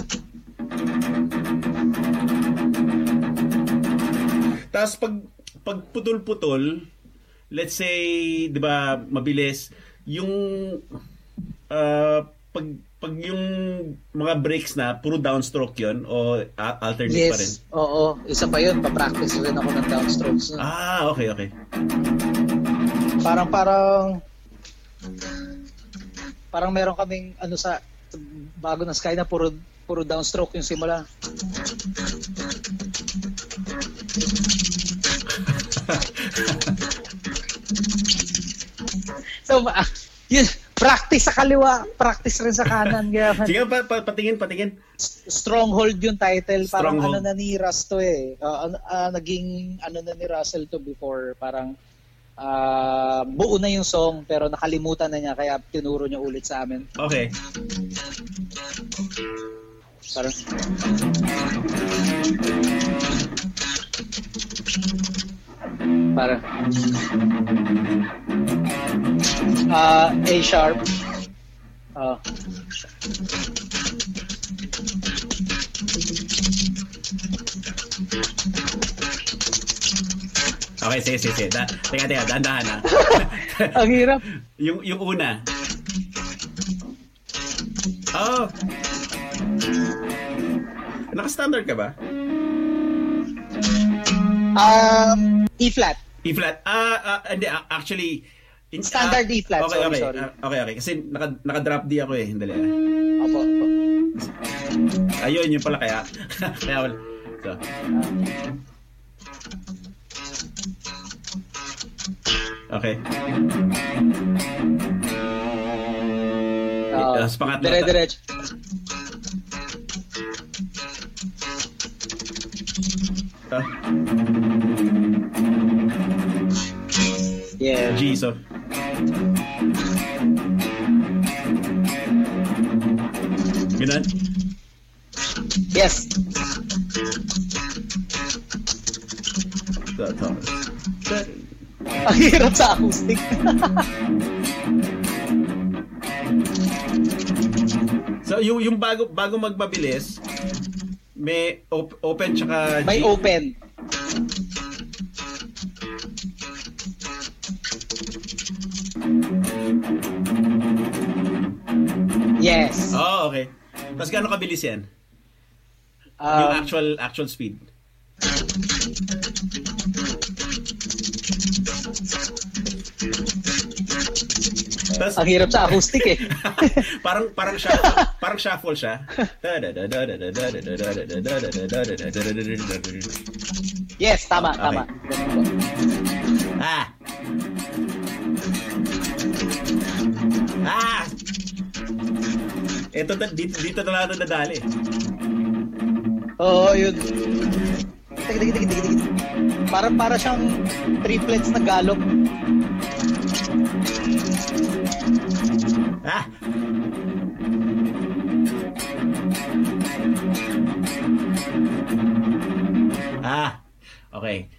Tapos pag, pag putol-putol, let's say, di ba, mabilis, yung, uh, pag, pag yung mga breaks na, puro downstroke yun, o a- alternate pa rin? Yes, oo. Isa pa yun, pa-practice rin ako ng downstrokes. No? Ah, okay, okay. Parang, parang, parang meron kaming, ano sa, bago na Sky na puro, puro downstroke yung simula. So, ah, yun, practice sa kaliwa, practice rin sa kanan. Kaya, Sige, pa, pa, patingin, patingin. Stronghold yung title. Parang Stronghold. ano na ni Russ to eh. Uh, uh, naging ano na ni Russell to before. Parang uh, buo na yung song pero nakalimutan na niya kaya tinuro niya ulit sa amin. Okay. Parang parang Uh, A sharp. Uh, Okay, sige, sige, sige. Da, teka, teka, dahan-dahan ha. Ang hirap. yung, yung una. Oh. Naka-standard ka ba? Um, E-flat. E-flat. Ah, uh, hindi, uh, actually... In, Standard uh, E-flat, okay, sorry, okay. sorry. Uh, okay, okay. Kasi naka, naka-drop D ako eh. Dali ah. Opo, opo. Ayun, yun pala kaya. Kaya wala. So. Okay. Uh, Tapos pangatlo. Dire-diretso. Ah, Yeah. G, so. Ganun? Yes. So, so. Ang hirap sa acoustic. So, yung, yung bago, bago magmabilis, may op- open tsaka G. May open. Yes. Oh, okay. Tapos gaano kabilis yan? Um, Yung actual actual speed. Tas, ang hirap sa acoustic eh. parang parang shuffle, parang shuffle siya. Yes, tama, Okay. tama. Ah. Ah. Ito dito dito na lang nadali. Oo, oh, yun. Tig, tig, tig, tig, tig. Parang para siyang triplets na gallop. Ah. Ah. Okay.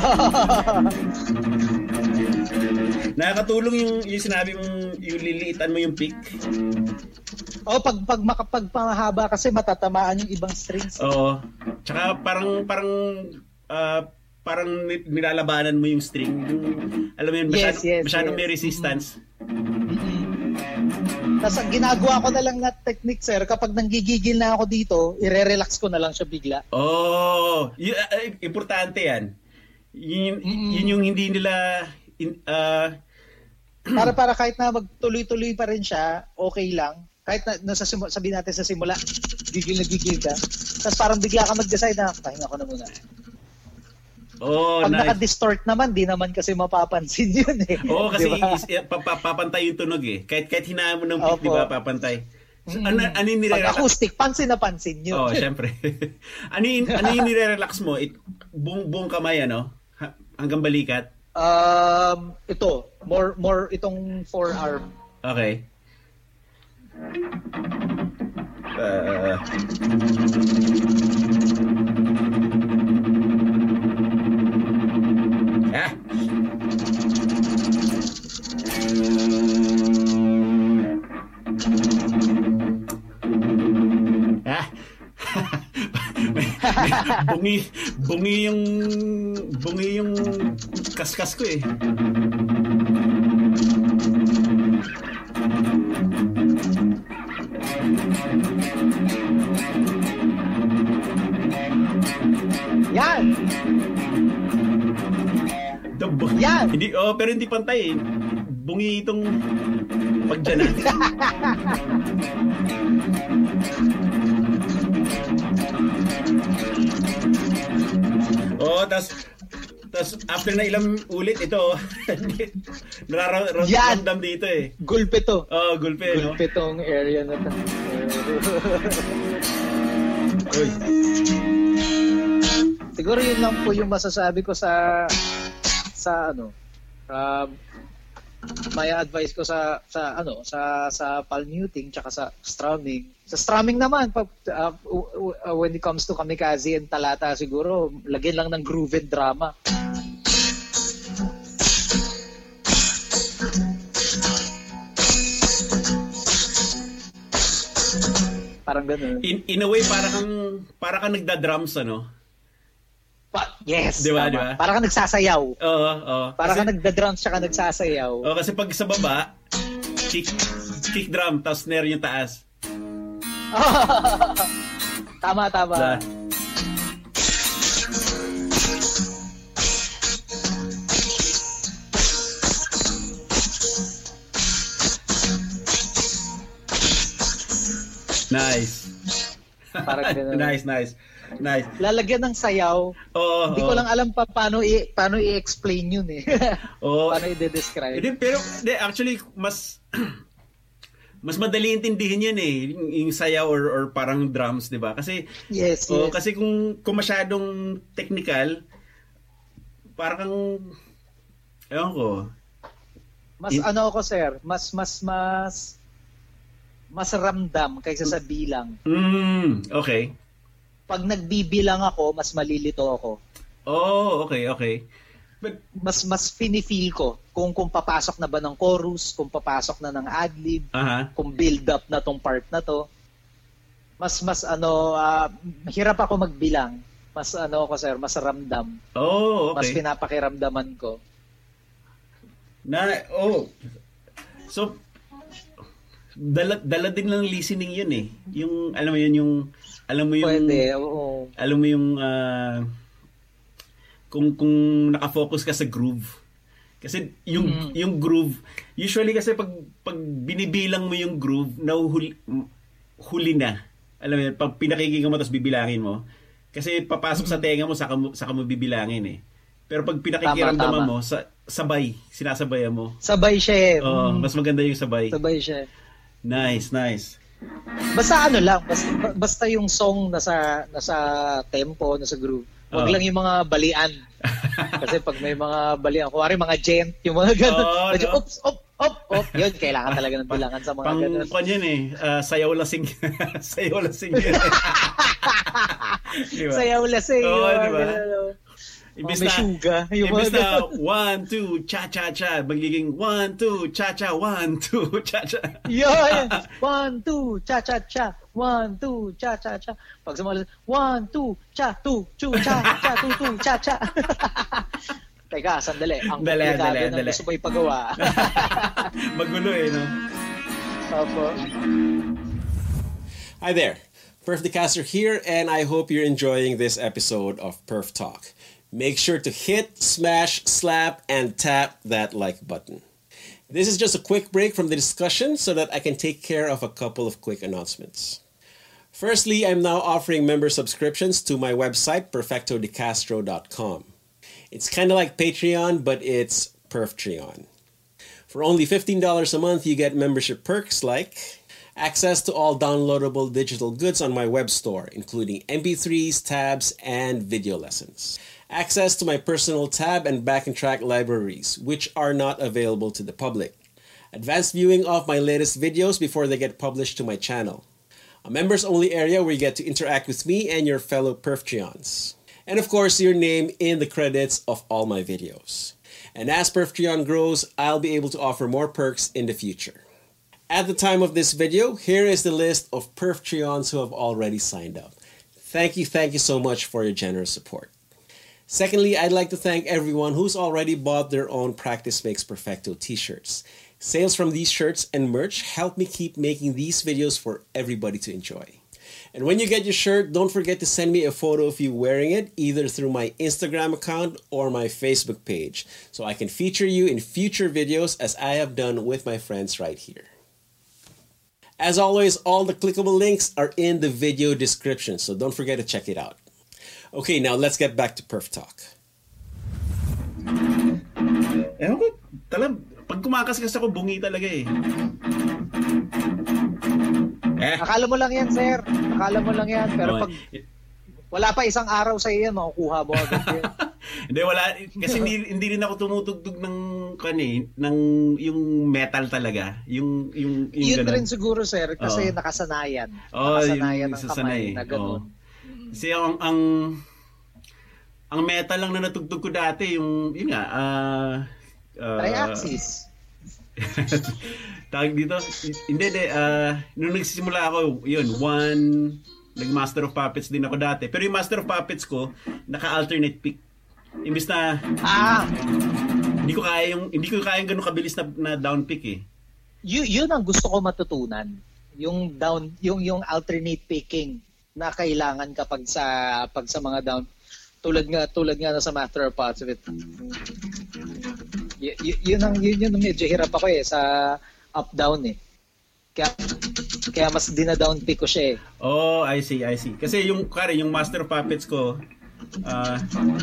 Nakakatulong yung yung sinabi mong yung liliitan mo yung pick. Oh, pag pag makapagpamahaba kasi matatamaan yung ibang strings. Oo. Tsaka parang parang uh, parang nilalabanan mo yung string. Yung, alam mo yun, masyado, Yes, yes, masyadong yes. may resistance. Mm-hmm. Tapos ang ginagawa ko na lang na technique, sir, kapag nanggigigil na ako dito, ire-relax ko na lang siya bigla. Oh, y- uh, importante yan. Yun, Mm-hmm. yun yung hindi nila in, uh, para para kahit na magtuloy-tuloy pa rin siya, okay lang. Kahit na nasa simu- sabihin natin sa simula, gigil na gigil ka. Tapos parang bigla ka mag-decide na, pahinga ko na muna. oh, Pag nice. naka-distort naman, di naman kasi mapapansin yun eh. Oo, kasi Diba? is, eh, pa- pa- papantay yung tunog eh. Kahit kahit hinaan mo ng pick, Opo. di ba, papantay. So, ano, ano yung Pag nire-relax? acoustic, pansin na pansin yun. Oo, oh, syempre. ano yung, ano yung nire-relax mo? It, buong, buong kamay, ano? Ha- hanggang balikat? Um, ito, more more itong forearm. Okay. Uh, ah. Ah. bungi bungi yung bungi yung kaskas ko eh. Yan! The bu- Yan! Hindi oh, pero hindi pantay eh. Bungi itong pagdyan ah. Oh, tas tas after na ilang ulit ito, nararamdam dito eh. Gulpe to. Oh, gulpe, no? Gulpe tong area na to. Uy. Siguro yun lang po yung masasabi ko sa sa ano um, may advice ko sa sa ano sa sa palmuting tsaka sa strumming. Sa strumming naman pag uh, uh, when it comes to kamikaze and talata siguro lagyan lang ng groove and drama. Parang ganun. In, in a way, para kang, para kang nagda-drums, ano? Pa- yes. Di ba, tama. di ba? Para kang nagsasayaw. Oo, oo. Para Kasi- kang nagda-drums tsaka nagsasayaw. Oo, kasi pag sa baba, kick, kick drum, tapos snare yung taas. Tama, tama. Sa, nice. Parang ganun. Nice, nice. Nice. Lalagyan ng sayaw. Oo, Hindi oo. ko lang alam pa paano i paano i-explain yun eh. Oo. Paano i-describe. Hindi, pero hindi, actually mas mas madali intindihin yun eh, yung, yung sayaw or, or parang drums, 'di ba? Kasi Yes, oh, yes. kasi kung kung masyadong technical, parang ewan ko. Mas In- ano ako, sir, mas mas mas mas ramdam kaysa sa bilang. Mm, okay. Pag nagbibilang ako, mas malilito ako. Oh, okay, okay. But Mas mas fini-feel ko kung kung papasok na ba ng chorus, kung papasok na ng ad-lib, aha. kung build up na tong part na to. Mas mas ano, ah, hirap ako magbilang. Mas ano ako, sir, mas ramdam. Oh, Mas okay. pinapakiramdaman ko. Na oh. So dala dala din ng listening 'yun eh. Yung alam mo 'yun yung alam mo yung Pwede, oo. alam mo yung ah, kung kung naka-focus ka sa groove. Kasi yung Mm. yung groove, usually kasi pag pag binibilang mo yung groove, nahuhuli huli na. Alam mo yun, pag pinakikinggan mo tapos bibilangin mo, kasi papasok sa tenga mo saka mo, saka mo bibilangin eh. Pero pag pinakikiramdaman Tama, tama. mo, sa, sabay, sinasabayan mo. Sabay siya eh. Oo, Mm, mas maganda yung sabay. sabay siya. Nice, nice. Basta ano lang, basta, basta yung song nasa nasa tempo, nasa groove. Wag Oo. lang yung mga balian. Kasi pag may mga balian, kuwari mga gent, yung mga ganun. Oo, Medyo, no? Ops, op, op, op. Yun, kailangan talaga ng bilangan sa mga Pang ganun. kwan yun eh, ah, sayaw lasing. sayaw lasing yun. Diba? Sayaw lasing. Oo, yung mga diba? ganun, oh. Imbis Oh, may na, suga, yung imbis mga na ganun. one, two, cha-cha-cha, magiging one, two, cha-cha, one, two, cha-cha. Yun! One, two, cha-cha-cha. One, two, cha-cha-cha. Pag sumali, one, two, cha, two, chu, cha, cha, two, two, cha-cha. Teka, sandali. Ang Dali, komplikado dali, ng dali. gusto mo ipagawa. Magulo eh, no? Opo. Hi there, Perf the Caster here, and I hope you're enjoying this episode of Perf Talk. Make sure to hit, smash, slap, and tap that like button. This is just a quick break from the discussion so that I can take care of a couple of quick announcements. Firstly, I'm now offering member subscriptions to my website, perfecto de castro dot com. It's kind of like Patreon, but it's Perftreon. For only fifteen dollars a month, you get membership perks like access to all downloadable digital goods on my web store, including M P threes, tabs, and video lessons. Access to my personal tab and backing track libraries, which are not available to the public. Advanced viewing of my latest videos before they get published to my channel. A members-only area where you get to interact with me and your fellow Perftreons. And of course, your name in the credits of all my videos. And as Perftreon grows, I'll be able to offer more perks in the future. At the time of this video, here is the list of Perftreons who have already signed up. Thank you, thank you so much for your generous support. Secondly, I'd like to thank everyone who's already bought their own Practice Makes Perfecto t-shirts. Sales from these shirts and merch help me keep making these videos for everybody to enjoy. And when you get your shirt, don't forget to send me a photo of you wearing it, either through my Instagram account or my Facebook page, so I can feature you in future videos as I have done with my friends right here. As always, all the clickable links are in the video description, so don't forget to check it out. Okay, now let's get back to Perf Talk. Ewan ko, talag, pag kumakaskas ako, bungi talaga eh. Eh. Akala mo lang yan, sir. Akala mo lang yan. Pero Oh, pag wala pa isang araw sa iyo, makukuha mo agad yun. Hindi, wala. Kasi hindi, hindi rin ako tumutugtog ng, kani, ng yung metal talaga. Yung, yung, yung Yun ganun. rin siguro, sir, kasi Oo. nakasanayan. Oo, nakasanayan yung ng sasanay, kamay na ganun. oo. Kasi ang, ang, ang metal lang na natugtog ko dati, yung, yun nga, ah, ah, Triaxis. Tawag dito, hindi, hindi, uh, nung nagsisimula ako, yun, one, nag-Master of Puppets din ako dati. Pero yung Master of Puppets ko, naka-alternate pick. Imbis na, ah, hindi ko kaya yung, hindi ko kaya yung ganun kabilis na, na down pick eh. Y- yun ang gusto ko matutunan. Yung down, yung, yung alternate picking na kailangan kapag sa, pag sa mga down, tulad nga, tulad nga na sa Master of Puppets. Y- y- yun ang, yun yun, medyo hirap ako eh, sa up-down eh. Kaya, kaya mas dina-down pick ko siya eh. Oh, I see, I see. Kasi yung, kare, yung Master of Puppets ko, ah, uh,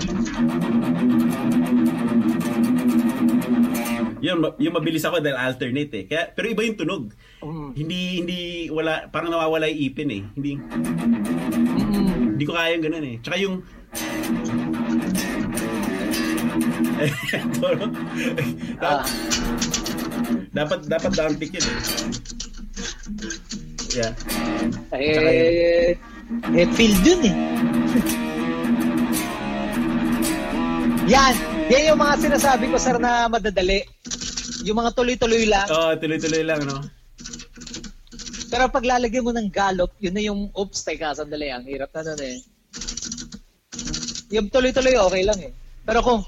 yun, yung mabilis ako dahil alternate eh. Kaya, pero iba yung tunog. Mm. Hindi, hindi, wala, parang nawawala yung ipin eh. Hindi, mm. hindi ko kaya yung ganun eh. Tsaka yung, ah. dapat dapat down pick yun eh. Yeah. Eh, Hetfield dun eh. Yan. Yan yung mga sinasabi ko, sir, na madadali. Yung mga tuloy-tuloy lang. Oo, oh, tuloy-tuloy lang, no? Pero pag lalagyan mo ng gallop, yun na yung, oops, teka, sandali. Ang hirap na nun eh. Yung tuloy-tuloy, okay lang eh. Pero kung,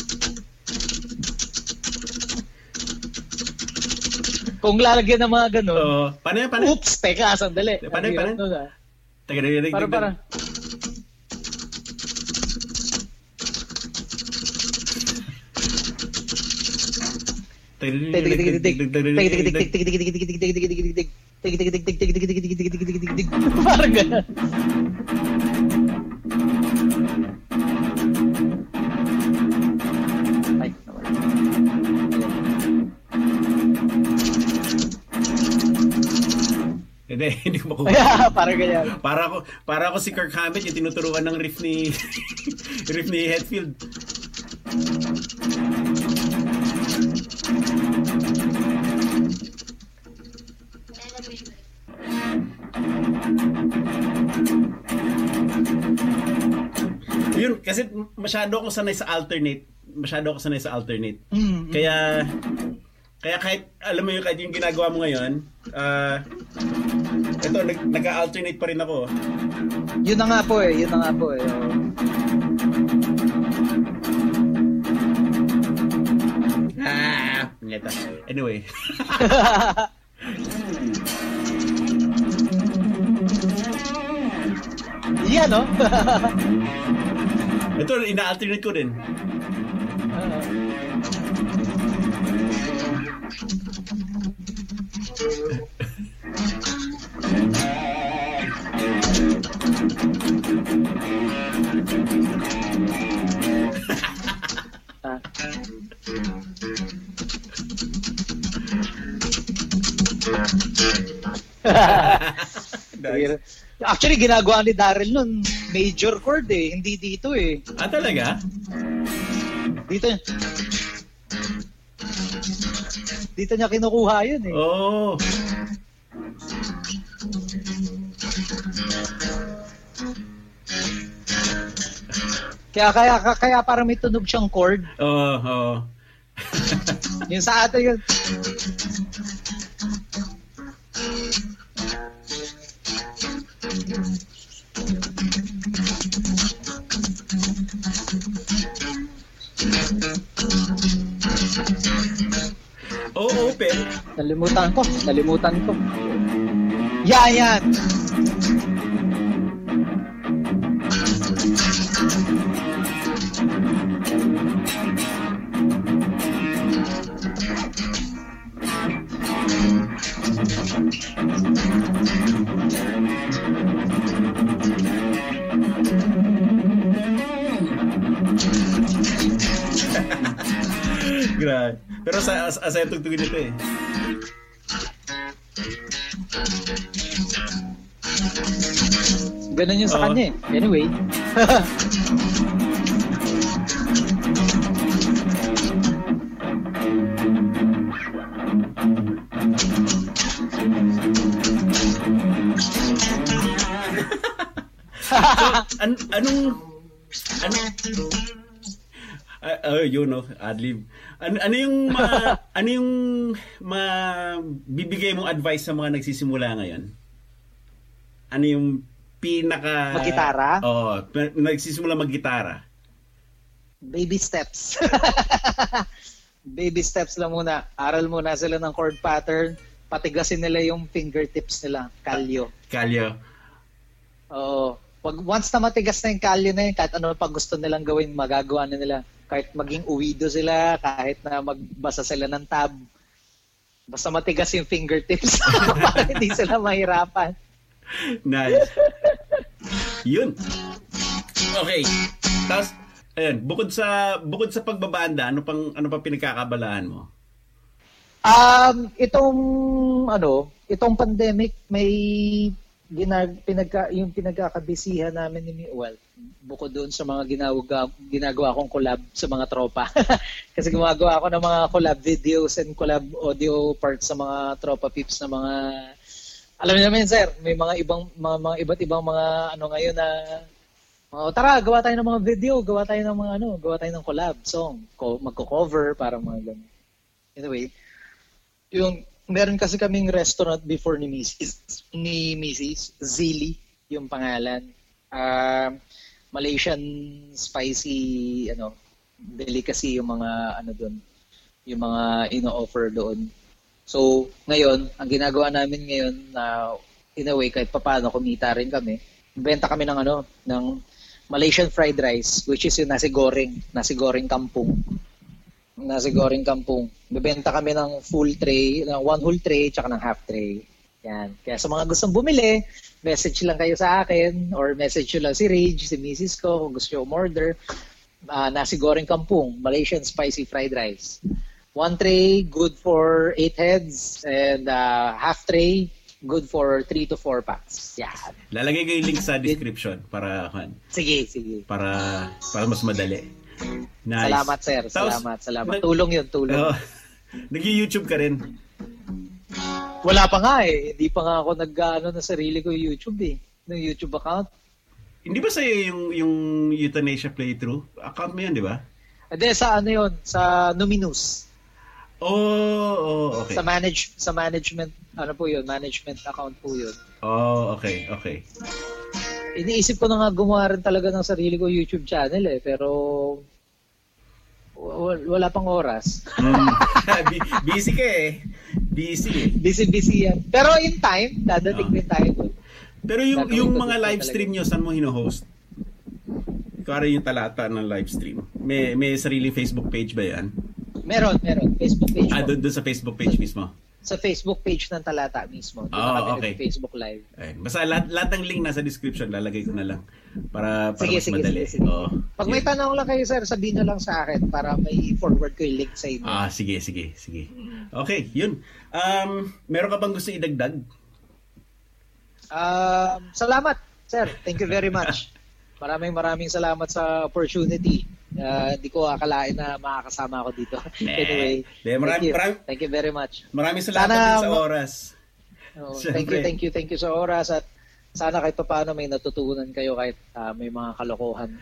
kung lalagyan ng mga ganun, oh, paano yan, paano? Oops, teka, sandali. Paano yan, paano? Ah. Teka, nagiging. Para, para. Parang ganun. Ay, nawala. Hindi, hindi ko makuha. Yeah, parang ganyan. Para ako, para ako si Kirk Hammett yung tinuturuan ng riff ni riff ni Hetfield. Yun, kasi masyado akong sanay sa alternate. Masyado akong sanay sa alternate. Mm-hmm. Kaya, kaya kahit, alam mo yung, kahit yung ginagawa mo ngayon, uh, ito, nag- nag-alternate pa rin ako. Yun na nga po eh, yun na nga po eh. Ah, neta. Anyway. Yan, no? Ito, ina-alternate ko din. Ah. Nice. Actually, ginagawa ni Daryl nun, major chord eh, hindi dito eh. Ah, talaga? Dito Dito niya kinukuha yun eh. Oh. Kaya kaya kaya parang may tunog siyang chord. Oo, oh, oo. Oh. Yung sa atin yun. Oo, oh, open. Nalimutan ko, nalimutan ko. Yan, yan. Grabe. Pero sa as, as tugtugin nito eh. Ganun yung sa uh, kanya eh. Anyway. So, an anong ano Uh, uh, you know, adlib. Ano, ano yung ma, ano yung ma, bibigay mong advice sa mga nagsisimula ngayon? Ano yung pinaka Maggitara? Oo, oh, nagsisimula maggitara. Baby steps. Baby steps lang muna. Aral muna sila ng chord pattern. Patigasin nila yung fingertips nila. Kalyo. Kalyo. Oo. Pag, once na matigas na yung kalyo na yun, kahit ano pa gusto nilang gawin, magagawa na nila. Kahit maging uwido sila, kahit na magbasa sila ng tab. Basta matigas yung fingertips para hindi sila mahirapan. Nice. Yun. Okay. Tapos, ayun, bukod sa bukod sa pagbabanda, ano pang ano pa pinagkakabalaan mo? Um, itong ano, itong pandemic may ginag pinagka yung pinagkakabisihan namin ni well, bukod doon sa mga ginagawa ginagawa kong collab sa mga tropa. Kasi gumagawa ako ng mga collab videos and collab audio parts sa mga tropa peeps na mga alam niyo naman sir, may mga ibang mga, mga iba't ibang mga ano ngayon na oh, tara, gawa tayo ng mga video, gawa tayo ng mga ano, gawa tayo ng collab song, ko magko-cover para mga ganun. Anyway, yung meron kasi kaming restaurant before ni Missus ni Missus Zili yung pangalan. Uh, Malaysian spicy ano delicacy yung mga ano doon, yung mga ino-offer doon. So, ngayon, ang ginagawa namin ngayon na in a way kahit papaano kumita rin kami. Benta kami ng ano, ng Malaysian fried rice, which is yung nasi goreng, nasi goreng kampung. Nasi goreng kampung. Bebenta kami ng full tray, ng one whole tray, tsaka ng half tray. Yan. Kaya sa mga gustong bumili, message lang kayo sa akin, or message nyo lang si Rage, si Missus ko, kung gusto nyo umorder. Uh, nasi goreng kampung, Malaysian spicy fried rice. One tray, good for eight heads, and uh, half tray, good for three to four packs. Yeah. Lalagay ko yung link sa description para sige, sige. Para para mas madali. Nice. Salamat sir. Salamat, Tapos, salamat. Nag- tulong 'yun, tulong. Uh, Nag-YouTube ka rin? Wala pa nga eh. Hindi pa nga ako nag-ano na sarili ko YouTube eh. Ng YouTube account. Hindi ba sa'yo yung yung Euthanasia playthrough? Account mo 'yun, di ba? Hindi, sa ano 'yon, sa Numinous. Oh, oh, okay. Sa manage sa management, ano po 'yun, management account po 'yun. Oh, okay, okay. Iniisip ko na nga gumawa rin talaga ng sarili ko YouTube channel eh, pero wala pang oras. mm. Busy ka eh. Busy eh. Busy-busy yan. Pero in time, dadating oh. din tayo doon. Pero yung yung mga live stream nyo, saan mo hino-host? Kaya yung talata ng live stream. May may sariling Facebook page ba yan? Meron, meron. Facebook page. Ah, doon, doon sa Facebook page mismo? Sa Facebook page ng Talata mismo. Doon oh, na kami okay. Facebook Live. Ay, basta lahat, lahat ng link nasa description, lalagay ko na lang. Para, para sige, mas sige, madali. Sige, sige. Oh, pag may yeah. tanong lang kayo, sir, sabihin na lang sa akin para may forward ko yung link sa inyo. Ah, sige, sige, sige. Okay, yun. Um, meron ka bang gusto idagdag? Um, salamat, sir. Thank you very much. Maraming maraming salamat sa opportunity. Uh, hindi ko akalain na makakasama ako dito. Nee. Anyway, De, marami, thank, you. Marami, thank you very much. Maraming salamat sana, din sa oras. Oh, thank you, thank you, thank you sa oras. At sana kahit pa paano may natutunan kayo kahit uh, may mga kalokohan.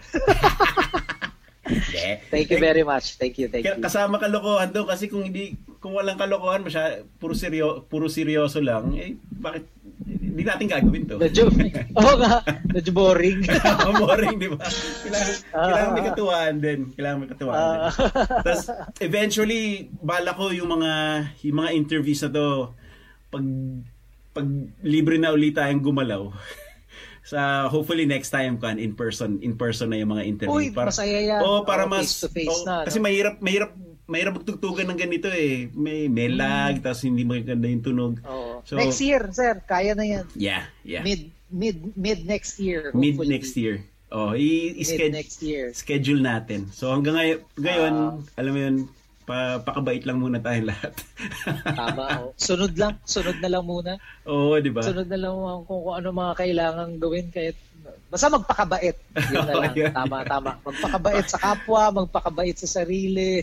Thank you very much. Thank you, thank you. Kasama kalokohan daw kasi kung hindi kung walang kalokohan, masya puro seryo, puro seryoso lang, eh bakit hindi natin gagawin to? Medyo, oo nga, medyo boring. Boring, di ba? Kailangan, uh, kailangan may katuwaan din. Kailangan may katuwaan uh, din. Tapos, eventually, bala ko yung mga, yung mga interviews na to, pag, pag libre na ulit tayong gumalaw, sa hopefully next time kan in person in person na yung mga interview. Uy, para, masaya yan. Oh, para oh, mas face to face oh, na. Kasi no? mahirap mahirap mahirap magtugtugan ng ganito eh. May may lag, mm. tapos hindi maganda yung tunog. Oh. So, next year, sir, kaya na yan. Yeah, yeah. Mid mid mid next year. Mid next year. Oh, i-schedule next year. Schedule natin. So hanggang ngay- ngayon, uh, alam mo yun, pa pakabait lang muna tayong lahat. Tama, oh. Sunod lang, sunod na lang muna. Oo, di ba? Sunod na lang kung, kung ano mga kailangang gawin kahit basta magpakabait. Yun na lang. Tama, tama. Magpakabait sa kapwa, magpakabait sa sarili.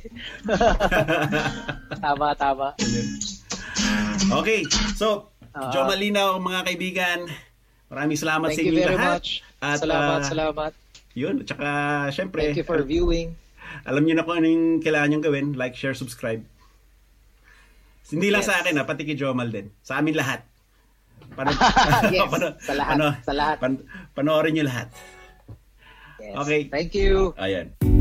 Tama, tama. Okay. So, uh, Joe Malinaw, mga kaibigan, maraming salamat sa inyo lahat. Thank you very much. At, salamat, uh, salamat. Yun, tsaka syempre. Thank you for viewing. Alam niyo na kung ano yung kailangan nyo gawin. Like, share, subscribe. Hindi lang Yes. sa akin, ha, pati kay Jomal din. Sa amin lahat. Pano, Yes, pano, sa lahat, pano, sa lahat. Pan, panoorin nyo lahat. Yes. Okay. Thank you. Ayan.